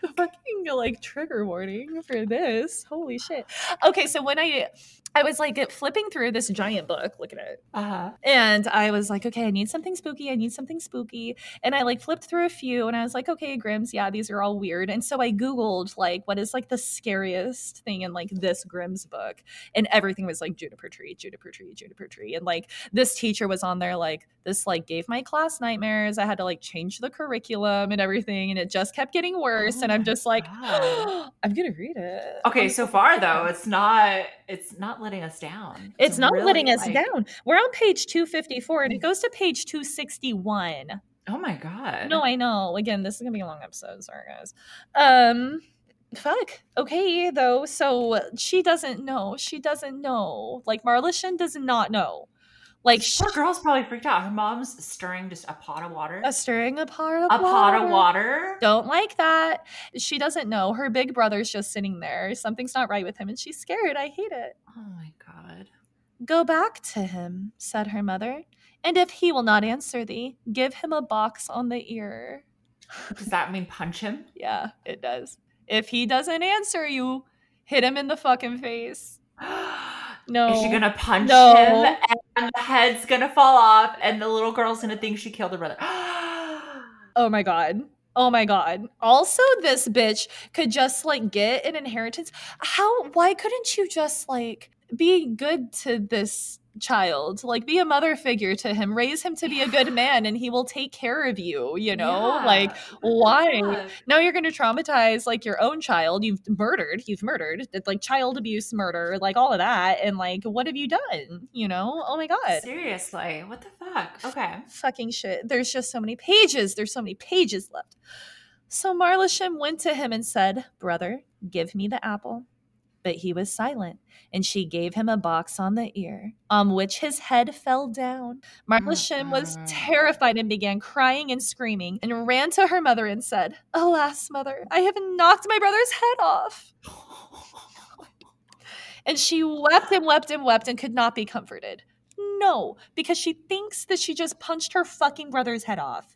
Fucking like trigger warning for this. Holy shit. Okay, so when I I was like flipping through this giant book, look at it. Uh-huh. And I was like, okay, I need something spooky. I need something spooky. And I like flipped through a few and I was like, okay, Grimm's, yeah, these are all weird. And so I Googled like, what is like the scariest thing in like this Grimm's book? And everything was like juniper tree, juniper tree, juniper tree. And like this teacher was on there like, this like gave my class nightmares. I had to like change the curriculum and everything. And it just kept getting worse. Oh and I'm my just like, God. I'm going to read it. Okay, I'm so gonna far read it. though, it's not it's not letting us down. It's not really, letting us like- down. We're on page two fifty-four and it goes to page two sixty-one. Oh my God. No, I know. Again, this is gonna be a long episode. Sorry, guys. Um, fuck. Okay, though. So she doesn't know. She doesn't know. Like Marlishan does not know. Like This poor girl's probably freaked out. Her mom's stirring just a pot of water. a stirring a pot of a water. pot of water. Don't like that. She doesn't know. Her big brother's just sitting there. Something's not right with him, and she's scared. I hate it. Oh my God. Go back to him, said her mother, and if he will not answer thee, give him a box on the ear. Does that mean punch him? Yeah, it does. If he doesn't answer you, hit him in the fucking face. No. Is she gonna punch No. him and the head's gonna fall off and the little girl's gonna think she killed her brother? Oh my God. Oh my God. Also, this bitch could just like get an inheritance. How, why couldn't you just like be good to this child? Like be a mother figure to him, raise him to be a good man and he will take care of you, you know? Yeah. Like What the why? fuck? Now you're going to traumatize like your own child. You've murdered, you've murdered. It's like child abuse, murder, like all of that. And like, what have you done? You know? Oh my God. Seriously, what the fuck? Okay. Fucking shit. There's just so many pages. There's so many pages left. So Marlishan went to him and said, brother, give me the apple. But he was silent, and she gave him a box on the ear, on which his head fell down. Marlishan was Mm-mm. terrified and began crying and screaming, and ran to her mother and said, alas, mother, I have knocked my brother's head off. And she wept and wept and wept and could not be comforted. No, because she thinks that she just punched her fucking brother's head off.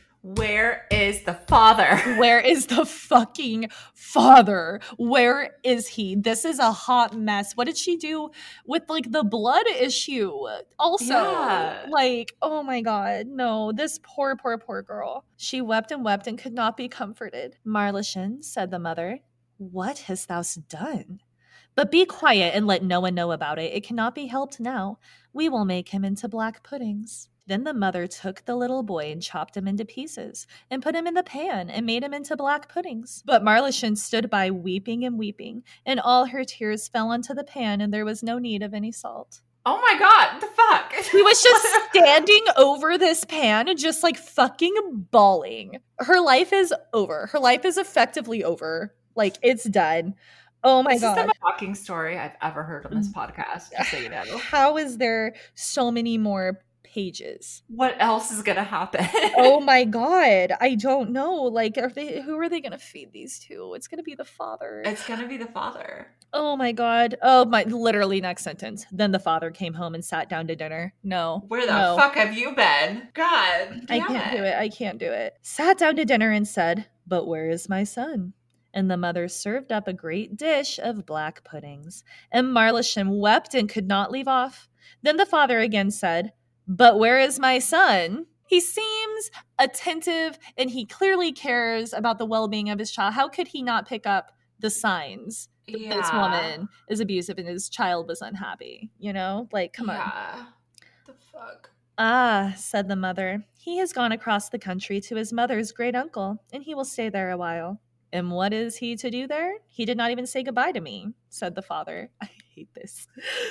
Where is the father? Where is the fucking father? Where is he? This is a hot mess. What did she do with like the blood issue? Also, Yeah. like, oh my God, no, this poor, poor, poor girl. She wept and wept and could not be comforted. Marlishan, said the mother, what hast thou done? But be quiet and let no one know about it. It cannot be helped now. We will make him into black puddings. Then the mother took the little boy and chopped him into pieces and put him in the pan and made him into black puddings. But Marlishan stood by weeping and weeping, and all her tears fell onto the pan, and there was no need of any salt. Oh my God, the fuck? He was just standing over this pan and just like fucking bawling. Her life is over. Her life is effectively over. Like it's done. Oh my this God. is the most shocking story I've ever heard on this podcast, just so you know. How is there so many more pages? What else is gonna happen? Oh my God. I don't know. Like, are they, who are they going to feed these to? It's going to be the father. It's gonna be the father. Oh my God. Oh my, literally next sentence. Then the father came home and sat down to dinner. No. Where the no. fuck have you been? God, I damn can't do it. I can't do it. Sat down to dinner and said, but where is my son? And the mother served up a great dish of black puddings. And Marlishan wept and could not leave off. Then the father again said, but where is my son? He seems attentive and he clearly cares about the well-being of his child. How could he not pick up the signs that Yeah. this woman is abusive and his child was unhappy? You know, like, come on. Yeah. The fuck? Ah, said the mother, he has gone across the country to his mother's great uncle, and he will stay there a while. And what is he to do there? He did not even say goodbye to me, said the father. I hate this.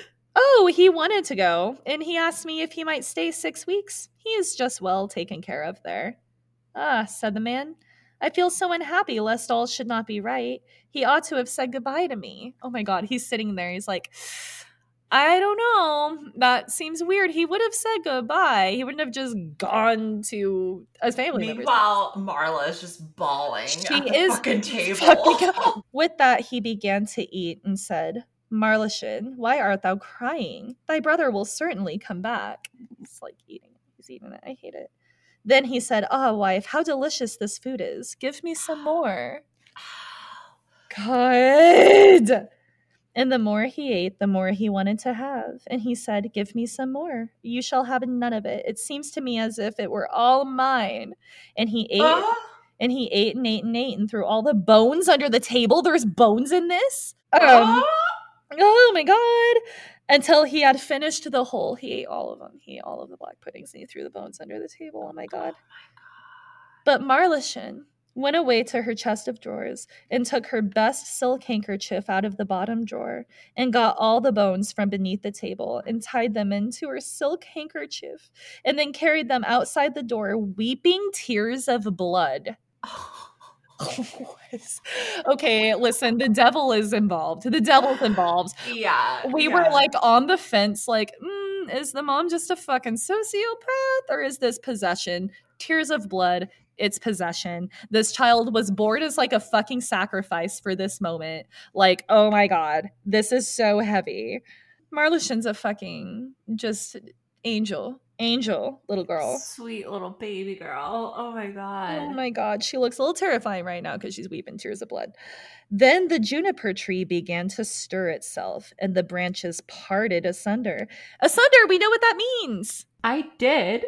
Oh, he wanted to go, and he asked me if he might stay six weeks. He is just well taken care of there. Ah, said the man, I feel so unhappy lest all should not be right. He ought to have said goodbye to me. Oh my God, he's sitting there. He's like, I don't know. That seems weird. He would have said goodbye. He wouldn't have just gone to a family member's Meanwhile, Marla is just bawling She at the is fucking table. fucking- With that, he began to eat and said, Marlishan, why art thou crying? Thy brother will certainly come back. He's like eating. He's eating it. I hate it. Then he said, ah, wife, how delicious this food is. Give me some more. God. And the more he ate, the more he wanted to have. And he said, give me some more. You shall have none of it. It seems to me as if it were all mine. And he ate, Oh. and he ate and ate and ate and threw all the bones under the table. There's bones in this? Um, Oh. oh my God. Until he had finished the whole. He ate all of them. He ate all of the black puddings and he threw the bones under the table. Oh my God. But Marlishan went away to her chest of drawers and took her best silk handkerchief out of the bottom drawer and got all the bones from beneath the table and tied them into her silk handkerchief and then carried them outside the door, weeping tears of blood. Okay, listen, the devil is involved. The devil's involved. Yeah. We yeah. were like on the fence, like, mm, is the mom just a fucking sociopath or is this possession? Tears of blood. It's possession. This child was born as like a fucking sacrifice for this moment. Like, oh my God, this is so heavy. Marlishan's a fucking just angel. Angel, little girl. Sweet little baby girl. Oh my God. Oh my God. She looks a little terrifying right now because she's weeping tears of blood. Then the juniper tree began to stir itself, and the branches parted asunder. Asunder, we know what that means. I did.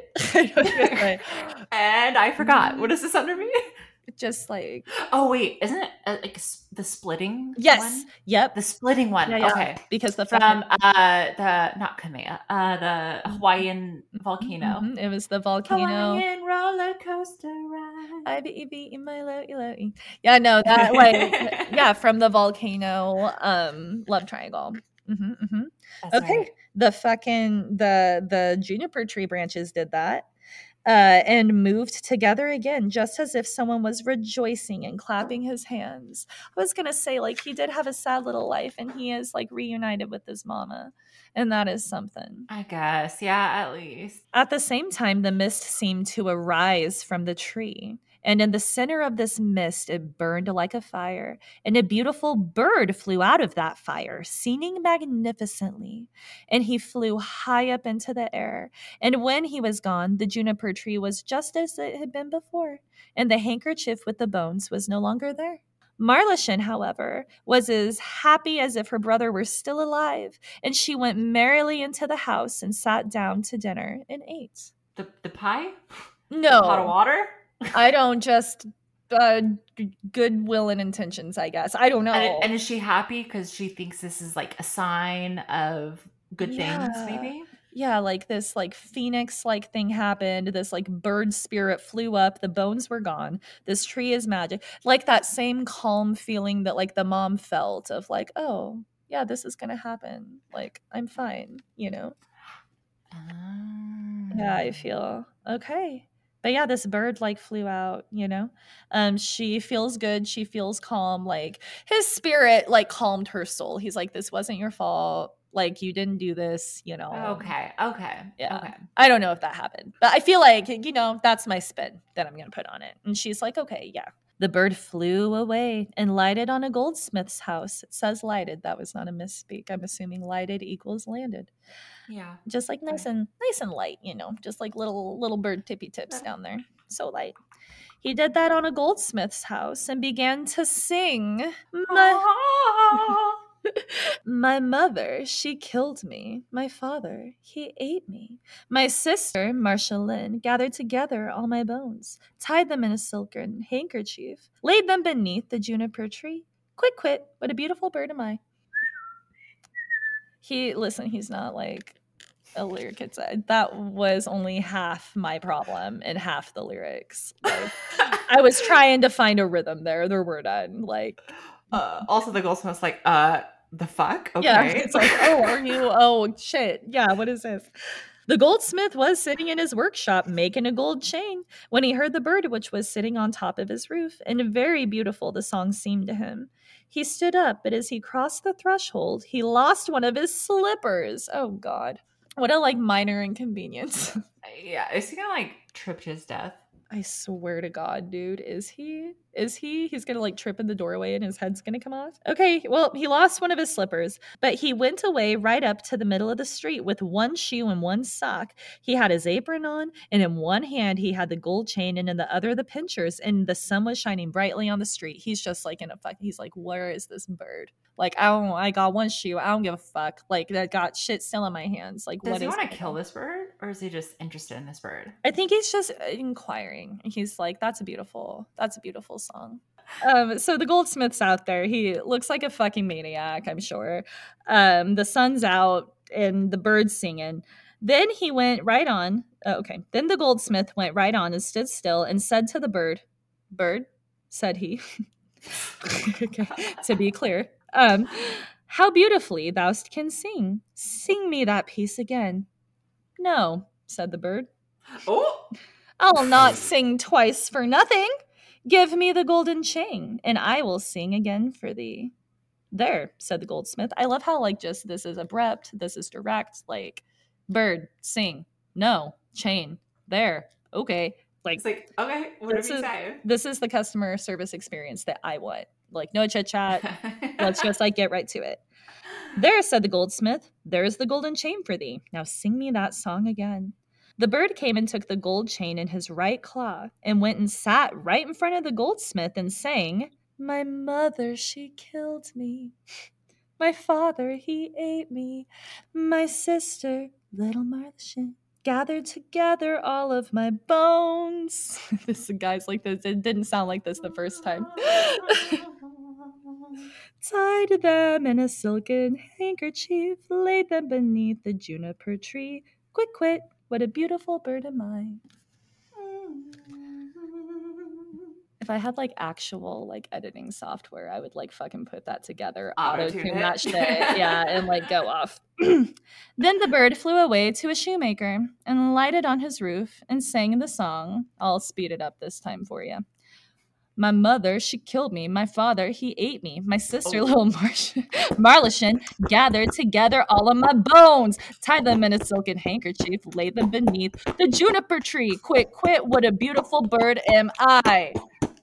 And I forgot. What does this under mean? Just like... Oh, wait. Isn't it uh, like the splitting Yes. one? Yep. The splitting one. Yeah, yeah. Okay. Because the... From uh, the... Not Kamea. Uh, the Hawaiian volcano. Mm-hmm. It was the volcano. Hawaiian roller coaster ride. I be be my low, Yeah, no, that like... yeah, from the volcano um, love triangle. Mm-hmm, mm-hmm. Okay. Right. The fucking... The, the juniper tree branches did that. Uh, and moved together again, just as if someone was rejoicing and clapping his hands. I was going to say, like, he did have a sad little life, and he is, like, reunited with his mama, and that is something. I guess, yeah, at least. At the same time, the mist seemed to arise from the tree, and in the center of this mist, it burned like a fire, and a beautiful bird flew out of that fire, singing magnificently, and he flew high up into the air, and when he was gone, the juniper tree was just as it had been before, and the handkerchief with the bones was no longer there. Marlishan, however, was as happy as if her brother were still alive, and she went merrily into the house and sat down to dinner and ate. The the pie? No. The pot of water? I don't just uh, goodwill and intentions, I guess. I don't know. And, and is she happy because she thinks this is like a sign of good Yeah. things, maybe? Yeah, like this like phoenix like thing happened. This like bird spirit flew up. The bones were gone. This tree is magic. Like that same calm feeling that like the mom felt of like, oh, yeah, this is going to happen. Like, I'm fine, you know? Um. Yeah, I feel okay. But yeah, this bird like flew out, you know? Um, she feels good. She feels calm. Like his spirit like calmed her soul. He's like, this wasn't your fault. Like you didn't do this, you know? Okay, okay, Yeah. okay. I don't know if that happened, but I feel like, you know, that's my spin that I'm going to put on it. And she's like, okay, yeah. The bird flew away and lighted on a goldsmith's house. It says lighted. That was not a misspeak. I'm assuming lighted equals landed. Yeah. Just like nice and nice and light, you know, just like little little bird tippy tips down there. So light. He did that on a goldsmith's house and began to sing. My, my mother, she killed me. My father, he ate me. My sister, Marcia Lynn, gathered together all my bones, tied them in a silken handkerchief, laid them beneath the juniper tree. Quit, quit. What a beautiful bird am I. He, listen, he's not like a lyric kid said. That was only half my problem and half the lyrics. Like, I was trying to find a rhythm there. There were none. Like, uh, also the goldsmith's like, uh, the fuck? Okay. Yeah, it's like, oh, are you? Oh, shit. Yeah, what is this? The goldsmith was sitting in his workshop making a gold chain when he heard the bird which was sitting on top of his roof, and very beautiful the song seemed to him. He stood up, but as he crossed the threshold, he lost one of his slippers. Oh, God. What a, like, minor inconvenience. Yeah, is he gonna, like, trip to his death? I swear to God, dude, is he? Is he? He's gonna like trip in the doorway and his head's gonna come off? Okay, well, he lost one of his slippers, but he went away right up to the middle of the street with one shoe and one sock. He had his apron on, and in one hand he had the gold chain, and in the other the pincers, and the sun was shining brightly on the street. He's just like in a fuck. He's like, where is this bird? Like, I don't, I got one shoe. I don't give a fuck. Like, that got shit still in my hands. Like, Does what he is want to going kill on? this bird, or is he just interested in this bird? I think he's just inquiring. He's like, that's a beautiful, that's a beautiful song. Um, so the goldsmith's out there. He looks like a fucking maniac, I'm sure. Um, the sun's out and the bird's singing. Then he went right on. Oh, okay. Then the goldsmith went right on and stood still and said to the bird, Bird, said he. Okay, to be clear. Um, how beautifully thou can sing. Sing me that piece again. No, said the bird. Oh, I'll not sing twice for nothing. Give me the golden chain, and I will sing again for thee. There, said the goldsmith. I love how, like, just this is abrupt, this is direct. Like, bird, sing. No, chain. There. Okay. Like, it's like, okay, whatever this you is, say. this is the customer service experience that I want. Like, no chit chat. Let's just, like, get right to it. There, said the goldsmith. There is the golden chain for thee. Now sing me that song again. The bird came and took the gold chain in his right claw and went and sat right in front of the goldsmith and sang, My mother, she killed me. My father, he ate me. My sister, little Marlishin, gathered together all of my bones. This guy's like this. It didn't sound like this the first time. Tied them in a silken handkerchief, laid them beneath the juniper tree. Quick, quit, what a beautiful bird am I. If I had like actual like editing software, I would like fucking put that together, Auto-tune auto-tune it. that shit, yeah, and like go off. Then the bird flew away to a shoemaker and lighted on his roof and sang the song. I'll speed it up this time for you. My mother, she killed me. My father, he ate me. My sister, Oh. little Marsh- Marlishin, gathered together all of my bones, tied them in a silken handkerchief, laid them beneath the juniper tree. Quit, quit, what a beautiful bird am I.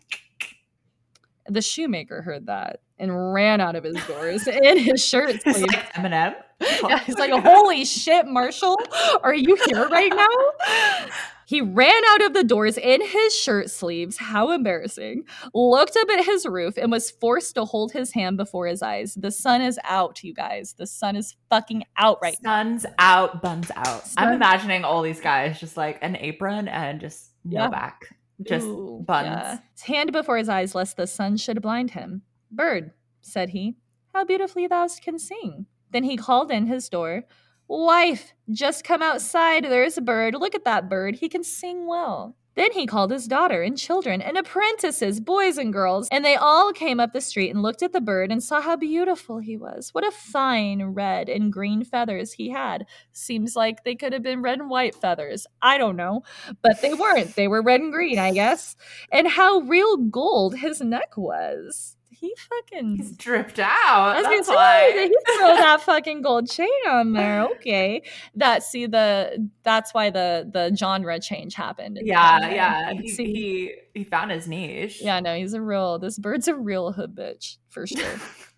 The shoemaker heard that and ran out of his doors in his shirt It's sleeve. like Eminem. Yeah, he's like, holy shit, Marshall, are you here right now? He ran out of the doors in his shirt sleeves. How embarrassing. Looked up at his roof and was forced to hold his hand before his eyes. The sun is out, you guys. The sun is fucking out right now. Sun's out, buns out. Sun- I'm imagining all these guys just like an apron and just no Yeah. back. Just Ooh, buns. yeah. His hand before his eyes, lest the sun should blind him. Bird, said he, how beautifully thou can sing. Then he called in his door. Wife, just come outside. There's a bird. Look at that bird. He can sing well. Then he called his daughter and children and apprentices, boys and girls, and they all came up the street and looked at the bird and saw how beautiful he was. What a fine red and green feathers he had. Seems like they could have been red and white feathers. I don't know, but they weren't. They were red and green, I guess. And how real gold his neck was. He fucking... He's dripped out. I was That's gonna why. say, he throw that fucking gold chain on there. Okay, that see the that's why the the genre change happened. in the Yeah, anime. yeah. You can He, see, he he found his niche. yeah, no, he's a real. This bird's a real hood bitch for sure.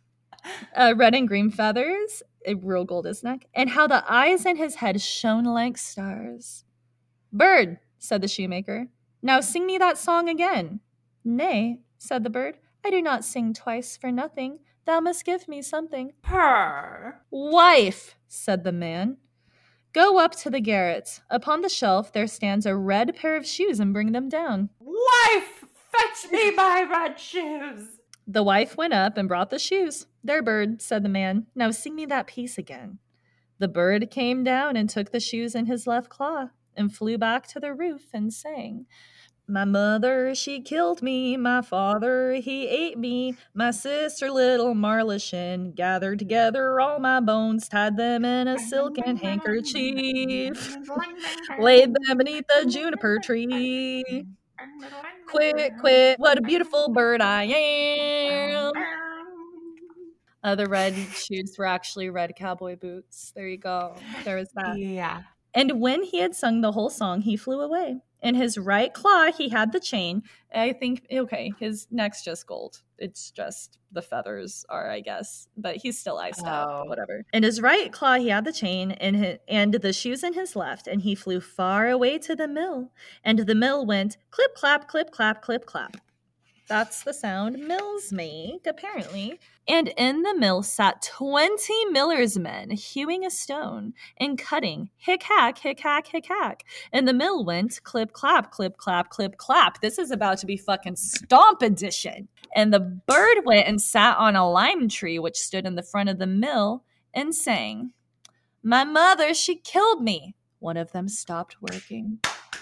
uh, red and green feathers, a real gold his neck, and how the eyes in his head shone like stars. Bird, said the shoemaker, now sing me that song again. Nay, said the bird, I do not sing twice for nothing. Thou must give me something. Purr. Wife, said the man, go up to the garret. Upon the shelf there stands a red pair of shoes, and bring them down. Wife, fetch me my red shoes. The wife went up and brought the shoes. There, bird, said the man, now sing me that piece again. The bird came down and took the shoes in his left claw and flew back to the roof and sang, my mother, she killed me. My father, he ate me. My sister, little Marlishin, gathered together all my bones, tied them in a silken handkerchief, laid them beneath the juniper tree. Quit, quit, what a beautiful bird I am. Uh, the red shoes were actually red cowboy boots. There you go. There was that. Yeah. And when he had sung the whole song, he flew away In his right claw, he had the chain. I think, okay, his neck's just gold. It's just the feathers are, I guess, but he's still iced out, Oh. but whatever. In his right claw, he had the chain and, his, and the shoes in his left, and he flew far away to the mill. And the mill went clip, clap, clip, clap, clip, clap. That's the sound mills make, apparently. And in the mill sat twenty miller's men, hewing a stone and cutting, hick hack, hick hack, hick hack. And the mill went clip, clap, clip, clap, clip, clap. This is about to be fucking Stomp Edition. And the bird went and sat on a lime tree, which stood in the front of the mill, and sang, "My mother, she killed me." One of them stopped working.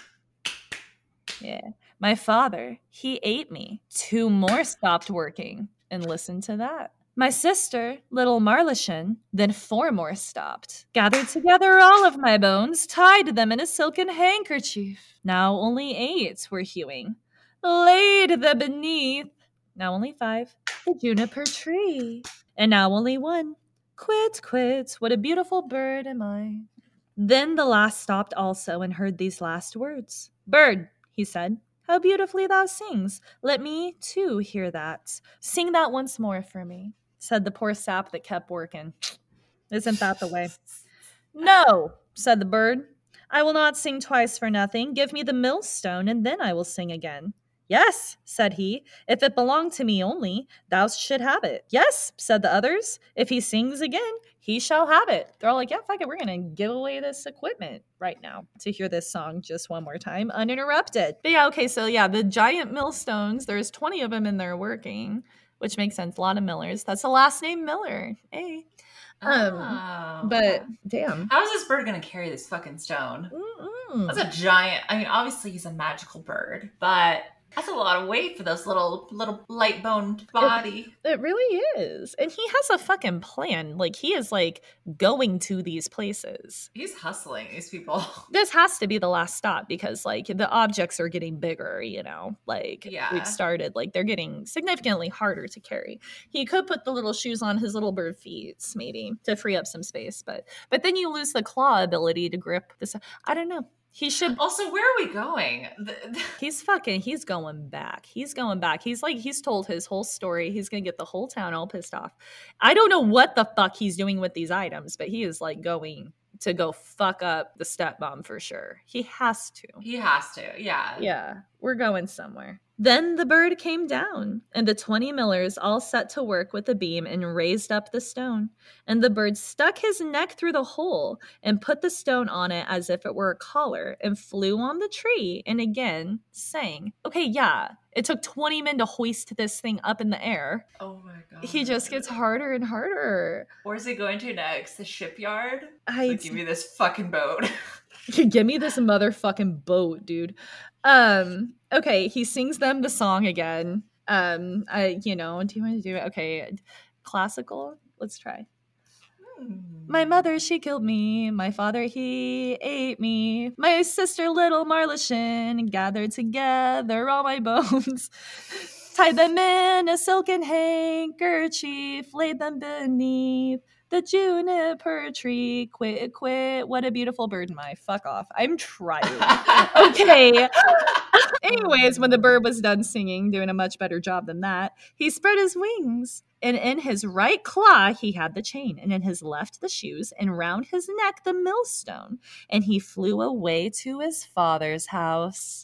Yeah. My father, he ate me. Two more stopped working. And listen to that. My sister, little Marlishan, then four more stopped. Gathered together all of my bones, tied them in a silken handkerchief. Now only eight were hewing. Laid them beneath. Now only five. The juniper tree. And now only one. Quit, quit. What a beautiful bird am I. Then the last stopped also and heard these last words. Bird, he said, how beautifully thou sings. Let me, too, hear that. Sing that once more for me, said the poor sap that kept working. Isn't that the way? No, said the bird. I will not sing twice for nothing. Give me the millstone, and then I will sing again. Yes, said he, if it belonged to me only, thou should have it. Yes, said the others, if he sings again, he shall have it. They're all like, yeah, fuck it, we're going to give away this equipment right now to hear this song just one more time, uninterrupted. But yeah, okay, so yeah, the giant millstones, there's twenty of them in there working, which makes sense, a lot of millers. That's the last name Miller. Hey. Um, oh, but okay. Damn. How is this bird going to carry this fucking stone? Mm-mm. That's a giant, I mean, obviously he's a magical bird, but... That's a lot of weight for those little, little light-boned body. It, it really is. And he has a fucking plan. Like, he is, like, going to these places. He's hustling these people. This has to be the last stop because, like, the objects are getting bigger, you know? Like, yeah. we've started. Like, they're getting significantly harder to carry. He could put the little shoes on his little bird feet, maybe, to free up some space. But, but then you lose the claw ability to grip this. I don't know. He should also, where are we going? The, the... He's fucking, he's going back. He's going back. He's like, he's told his whole story. He's going to get the whole town all pissed off. I don't know what the fuck he's doing with these items, but he is like going to go fuck up the stepmom for sure. He has to. He has to, yeah. Yeah, we're going somewhere. Then the bird came down, and the twenty millers all set to work with the beam and raised up the stone. And the bird stuck his neck through the hole and put the stone on it as if it were a collar and flew on the tree and again sang. Okay, yeah, it took twenty men to hoist this thing up in the air. Oh my god. He just gets harder and harder. Where's he going to next? The shipyard? I like, give me this fucking boat. Give me this motherfucking boat, dude. Um, okay, he sings them the song again. Um, I, you know, do you want to do it? Okay, classical? Let's try. Hmm. My mother, she killed me. My father, he ate me. My sister, little Marlishan, gathered together all my bones. Tied them in a silken handkerchief, laid them beneath the juniper tree. Quit, quit. What a beautiful bird am I. Fuck off. I'm trying. Okay. Anyways, when the bird was done singing, doing a much better job than that, he spread his wings. And in his right claw, he had the chain, and in his left, the shoes, and round his neck, the millstone. And he flew away to his father's house.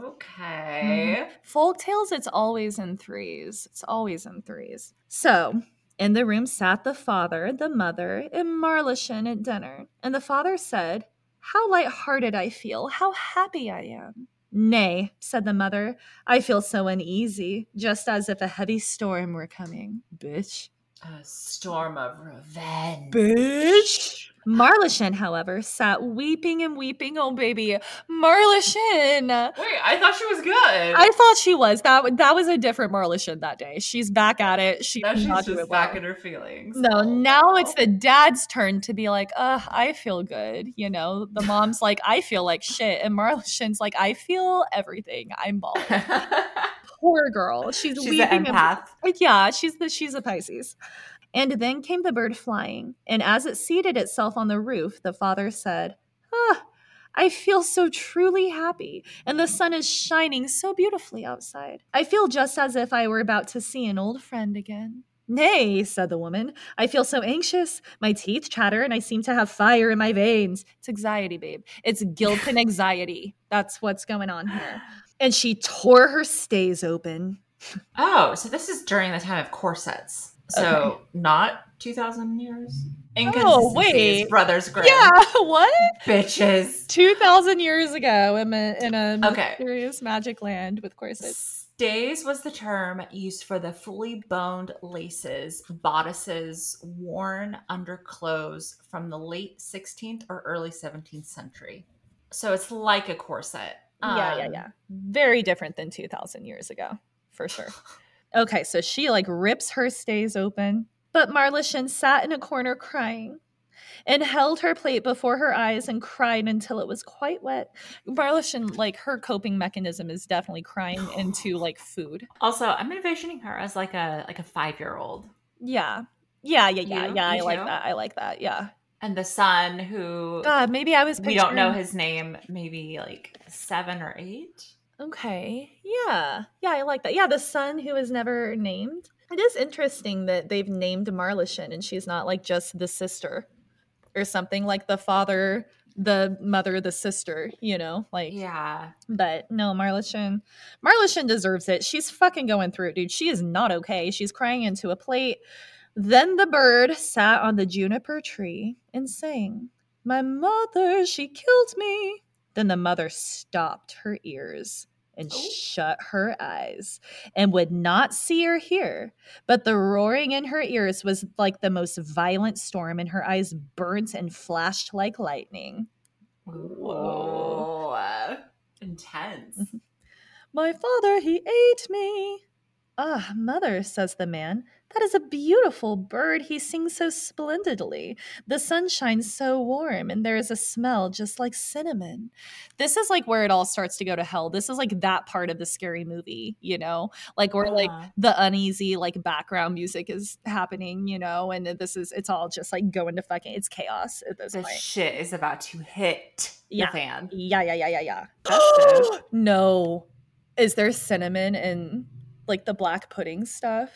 Okay. Mm-hmm. Folk tales, it's always in threes. It's always in threes. So... in the room sat the father, the mother, and Marlishan at dinner. And the father said, how light-hearted I feel, how happy I am. Nay, said the mother, I feel so uneasy, just as if a heavy storm were coming. Bitch. A storm of revenge. Bitch. Marlishan, however, sat weeping and weeping. Oh, baby. Marlishan. Wait, I thought she was good. I thought she was. That that was a different Marlishan that day. She's back at it. She now she's not just do it back well. in her feelings. No, oh, now no. it's the dad's turn to be like, uh, I feel good. You know, the mom's like, I feel like shit. And Marlishan's like, I feel everything. I'm bawling. Poor girl. She's, she's weeping. an empath. And, yeah, she's the she's a Pisces. And then came the bird flying, and as it seated itself on the roof, the father said, ah, I feel so truly happy, and the sun is shining so beautifully outside. I feel just as if I were about to see an old friend again. Nay, said the woman, I feel so anxious. My teeth chatter and I seem to have fire in my veins. It's anxiety, babe. It's guilt and anxiety. That's what's going on here. And she tore her stays open. Oh, so this is during the time of corsets. So okay. Not two thousand years? Oh, wait. Brothers Grimm. Yeah, what? Bitches. two thousand years ago in a, in a okay. mysterious magic land with corsets. Stays was the term used for the fully boned laces, bodices worn under clothes from the late sixteenth or early seventeenth century. So it's like a corset. Yeah, um, yeah, yeah. Very different than two thousand years ago, for sure. Okay, so she like rips her stays open, but Marluxien sat in a corner crying and held her plate before her eyes and cried until it was quite wet. Marluxien, like, her coping mechanism is definitely crying into like food. Also, I'm envisioning her as like a like a five-year-old. Yeah. Yeah, yeah, yeah, you, yeah. You I like that. I like that. Yeah. And the son who God, maybe I was picturing... we don't know his name, maybe like seven or eight. Okay. Yeah. Yeah, I like that. Yeah, the son who is never named. It is interesting that they've named Marluxien and she's not like just the sister or something, like the father, the mother, the sister, you know, like. Yeah. But no, Marluxien. Marluxien deserves it. She's fucking going through it, dude. She is not okay. She's crying into a plate. Then the bird sat on the juniper tree and sang, my mother, she killed me. Then the mother stopped her ears and oh. shut her eyes and would not see or hear. But the roaring in her ears was like the most violent storm, and her eyes burnt and flashed like lightning. Whoa. Whoa. Intense. My father, he ate me. Ah, mother, says the man, that is a beautiful bird. He sings so splendidly. The sun shines so warm, and there is a smell just like cinnamon. This is like where it all starts to go to hell. This is like that part of the scary movie, you know? Like where uh-huh. like the uneasy like background music is happening, you know? And this is, it's all just like going to fucking, it's chaos at this the point. Shit is about to hit yeah. the fan. Yeah, yeah, yeah, yeah, yeah. That's good. No. Is there cinnamon in like the black pudding stuff?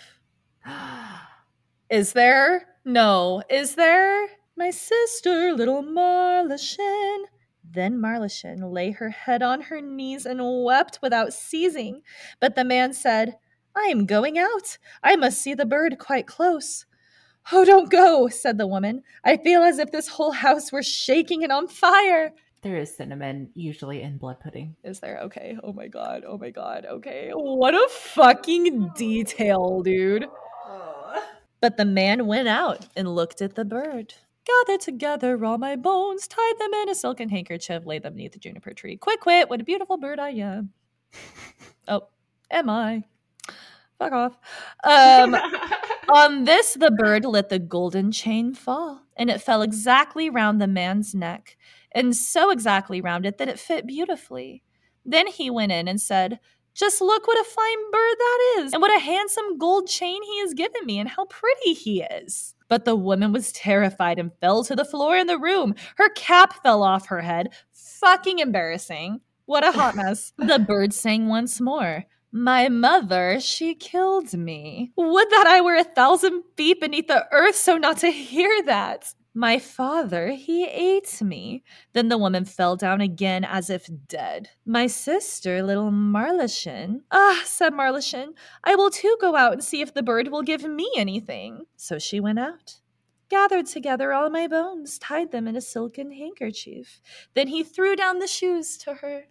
Is there? No. Is there? My sister, little Marluxien. Then Marluxien lay her head on her knees and wept without ceasing. But the man said, I am going out. I must see the bird quite close. Oh, don't go, said the woman. I feel as if this whole house were shaking and on fire. There is cinnamon usually in blood pudding. Is there? Okay. Oh my god. Oh my god. Okay. What a fucking detail, dude. Oh. But the man went out and looked at the bird. Gather together all my bones, tie them in a silken handkerchief, lay them beneath the juniper tree. Quit, quit. What a beautiful bird I am. Oh, am I? Fuck off. Um, on this, the bird let the golden chain fall, and it fell exactly round the man's neck, and so exactly round it that it fit beautifully. Then he went in and said, just look what a fine bird that is, and what a handsome gold chain he has given me, and how pretty he is. But the woman was terrified and fell to the floor in the room. Her cap fell off her head. Fucking embarrassing. What a hot mess. The bird sang once more. My mother, she killed me. Would that I were a thousand feet beneath the earth so not to hear that. My father, he ate me. Then the woman fell down again as if dead. My sister, little Marluxien. Ah, said Marluxien, I will too go out and see if the bird will give me anything. So she went out, gathered together all my bones, tied them in a silken handkerchief. Then he threw down the shoes to her.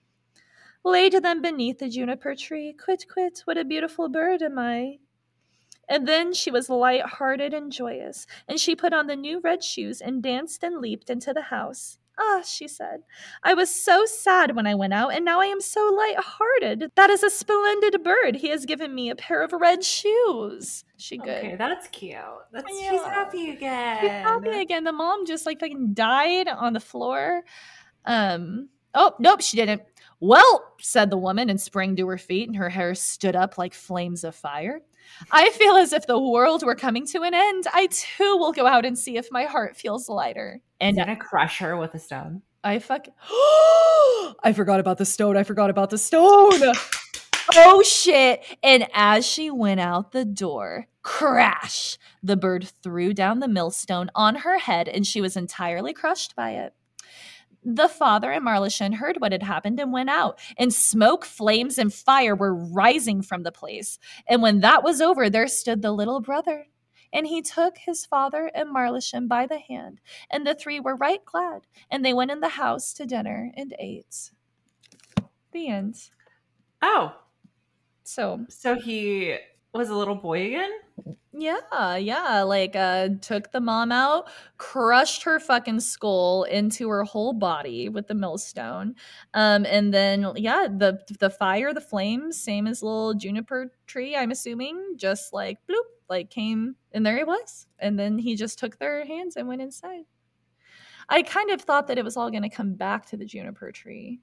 Laid them beneath the juniper tree. Quit, quit, what a beautiful bird am I. And then she was light-hearted and joyous, and she put on the new red shoes and danced and leaped into the house. Ah, she said, I was so sad when I went out, and now I am so light-hearted. That is a splendid bird. He has given me a pair of red shoes. She good. Okay, that's cute. That's yeah. She's happy again. She's happy again. The mom just like fucking died on the floor. Um. Oh, nope, she didn't. Well, said the woman and sprang to her feet, and her hair stood up like flames of fire. I feel as if the world were coming to an end. I too will go out and see if my heart feels lighter. And And gonna crush her with a stone. I fuck. I forgot about the stone. I forgot about the stone. Oh shit. And as she went out the door, crash, the bird threw down the millstone on her head and she was entirely crushed by it. The father and Marlishan heard what had happened and went out, and smoke, flames, and fire were rising from the place. And when that was over, there stood the little brother. And he took his father and Marlishan by the hand, and the three were right glad, and they went in the house to dinner and ate. The end. Oh. So So he was a little boy again? Yeah, yeah. Like, uh, took the mom out, crushed her fucking skull into her whole body with the millstone. Um, and then yeah, the the fire, the flames, same as little juniper tree, I'm assuming, just like bloop, like came and there he was. And then he just took their hands and went inside. I kind of thought that it was all gonna come back to the juniper tree.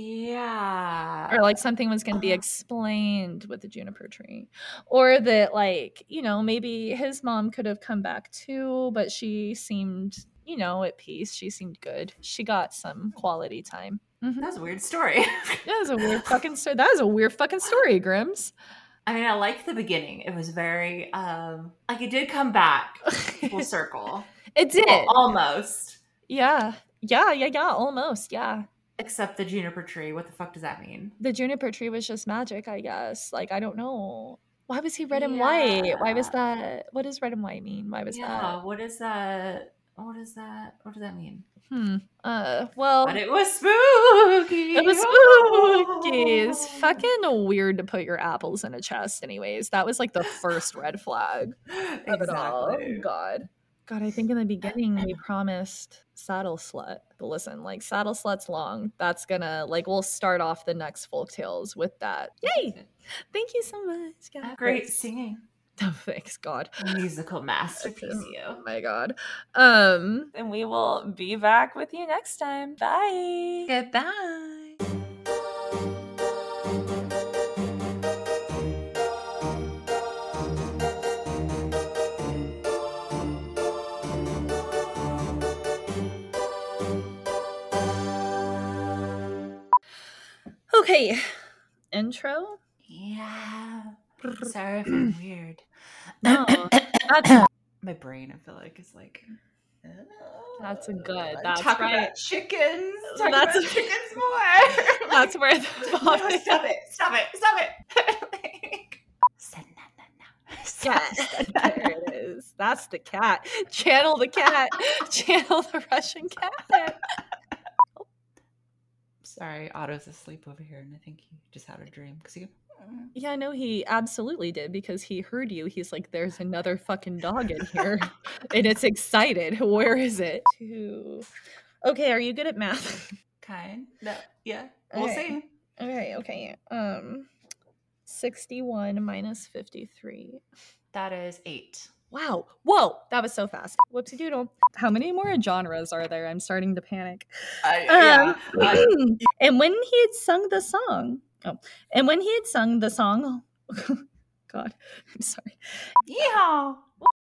Yeah. Or like something was going to be explained with the juniper tree. Or that, like, you know, maybe his mom could have come back too, but she seemed, you know, at peace. She seemed good. She got some quality time. Mm-hmm. That was a weird story. That was a weird fucking story. That was a weird fucking story, Grims. I mean, I liked the beginning. It was very, um, like it did come back full circle. It did. Well, almost. Yeah. Yeah, yeah, yeah, almost, yeah. Except the juniper tree. What the fuck does that mean? The juniper tree was just magic, I guess. Like, I don't know. Why was he red yeah. and white? Why was that? What does red and white mean? Why was yeah, that? Yeah, what is that? What is that? What does that mean? Hmm. Uh, well. But it was spooky. It was spooky. It's fucking weird to put your apples in a chest, anyways. That was like the first red flag of exactly. it all. God. God, I think in the beginning we promised Saddle Slut. But listen, like Saddle Slut's long. That's gonna, like, we'll start off the next Folktales with that. Yay! Thank you so much, guys. Great singing. Oh, thanks, God. Musical masterpiece, you. Oh my God. Um, and we will be back with you next time. Bye. Goodbye. Okay, intro? Yeah. Sorry if I'm weird. No, that's my brain, I feel like, is like, oh, that's a good. That's talk right. About chickens. Talk that's about chickens more. That's where the no, stop it. Stop it. Stop it. Yeah, there it is. That's the cat. Channel the cat. Channel the Russian cat. Sorry, Otto's asleep over here, and I think he just had a dream. Cause he, yeah, no, he absolutely did because he heard you. He's like, "There's another fucking dog in here," and it's excited. Where is it? Two. Okay, are you good at math? Kind. No. Yeah. We'll okay. see. Okay. Okay. Um, sixty-one minus fifty-three. That is eight. Wow. Whoa. That was so fast. Whoopsie doodle. How many more genres are there? I'm starting to panic. Uh, yeah. Um, I, and when he had sung the song, oh, and when he had sung the song, God, I'm sorry. Yeehaw.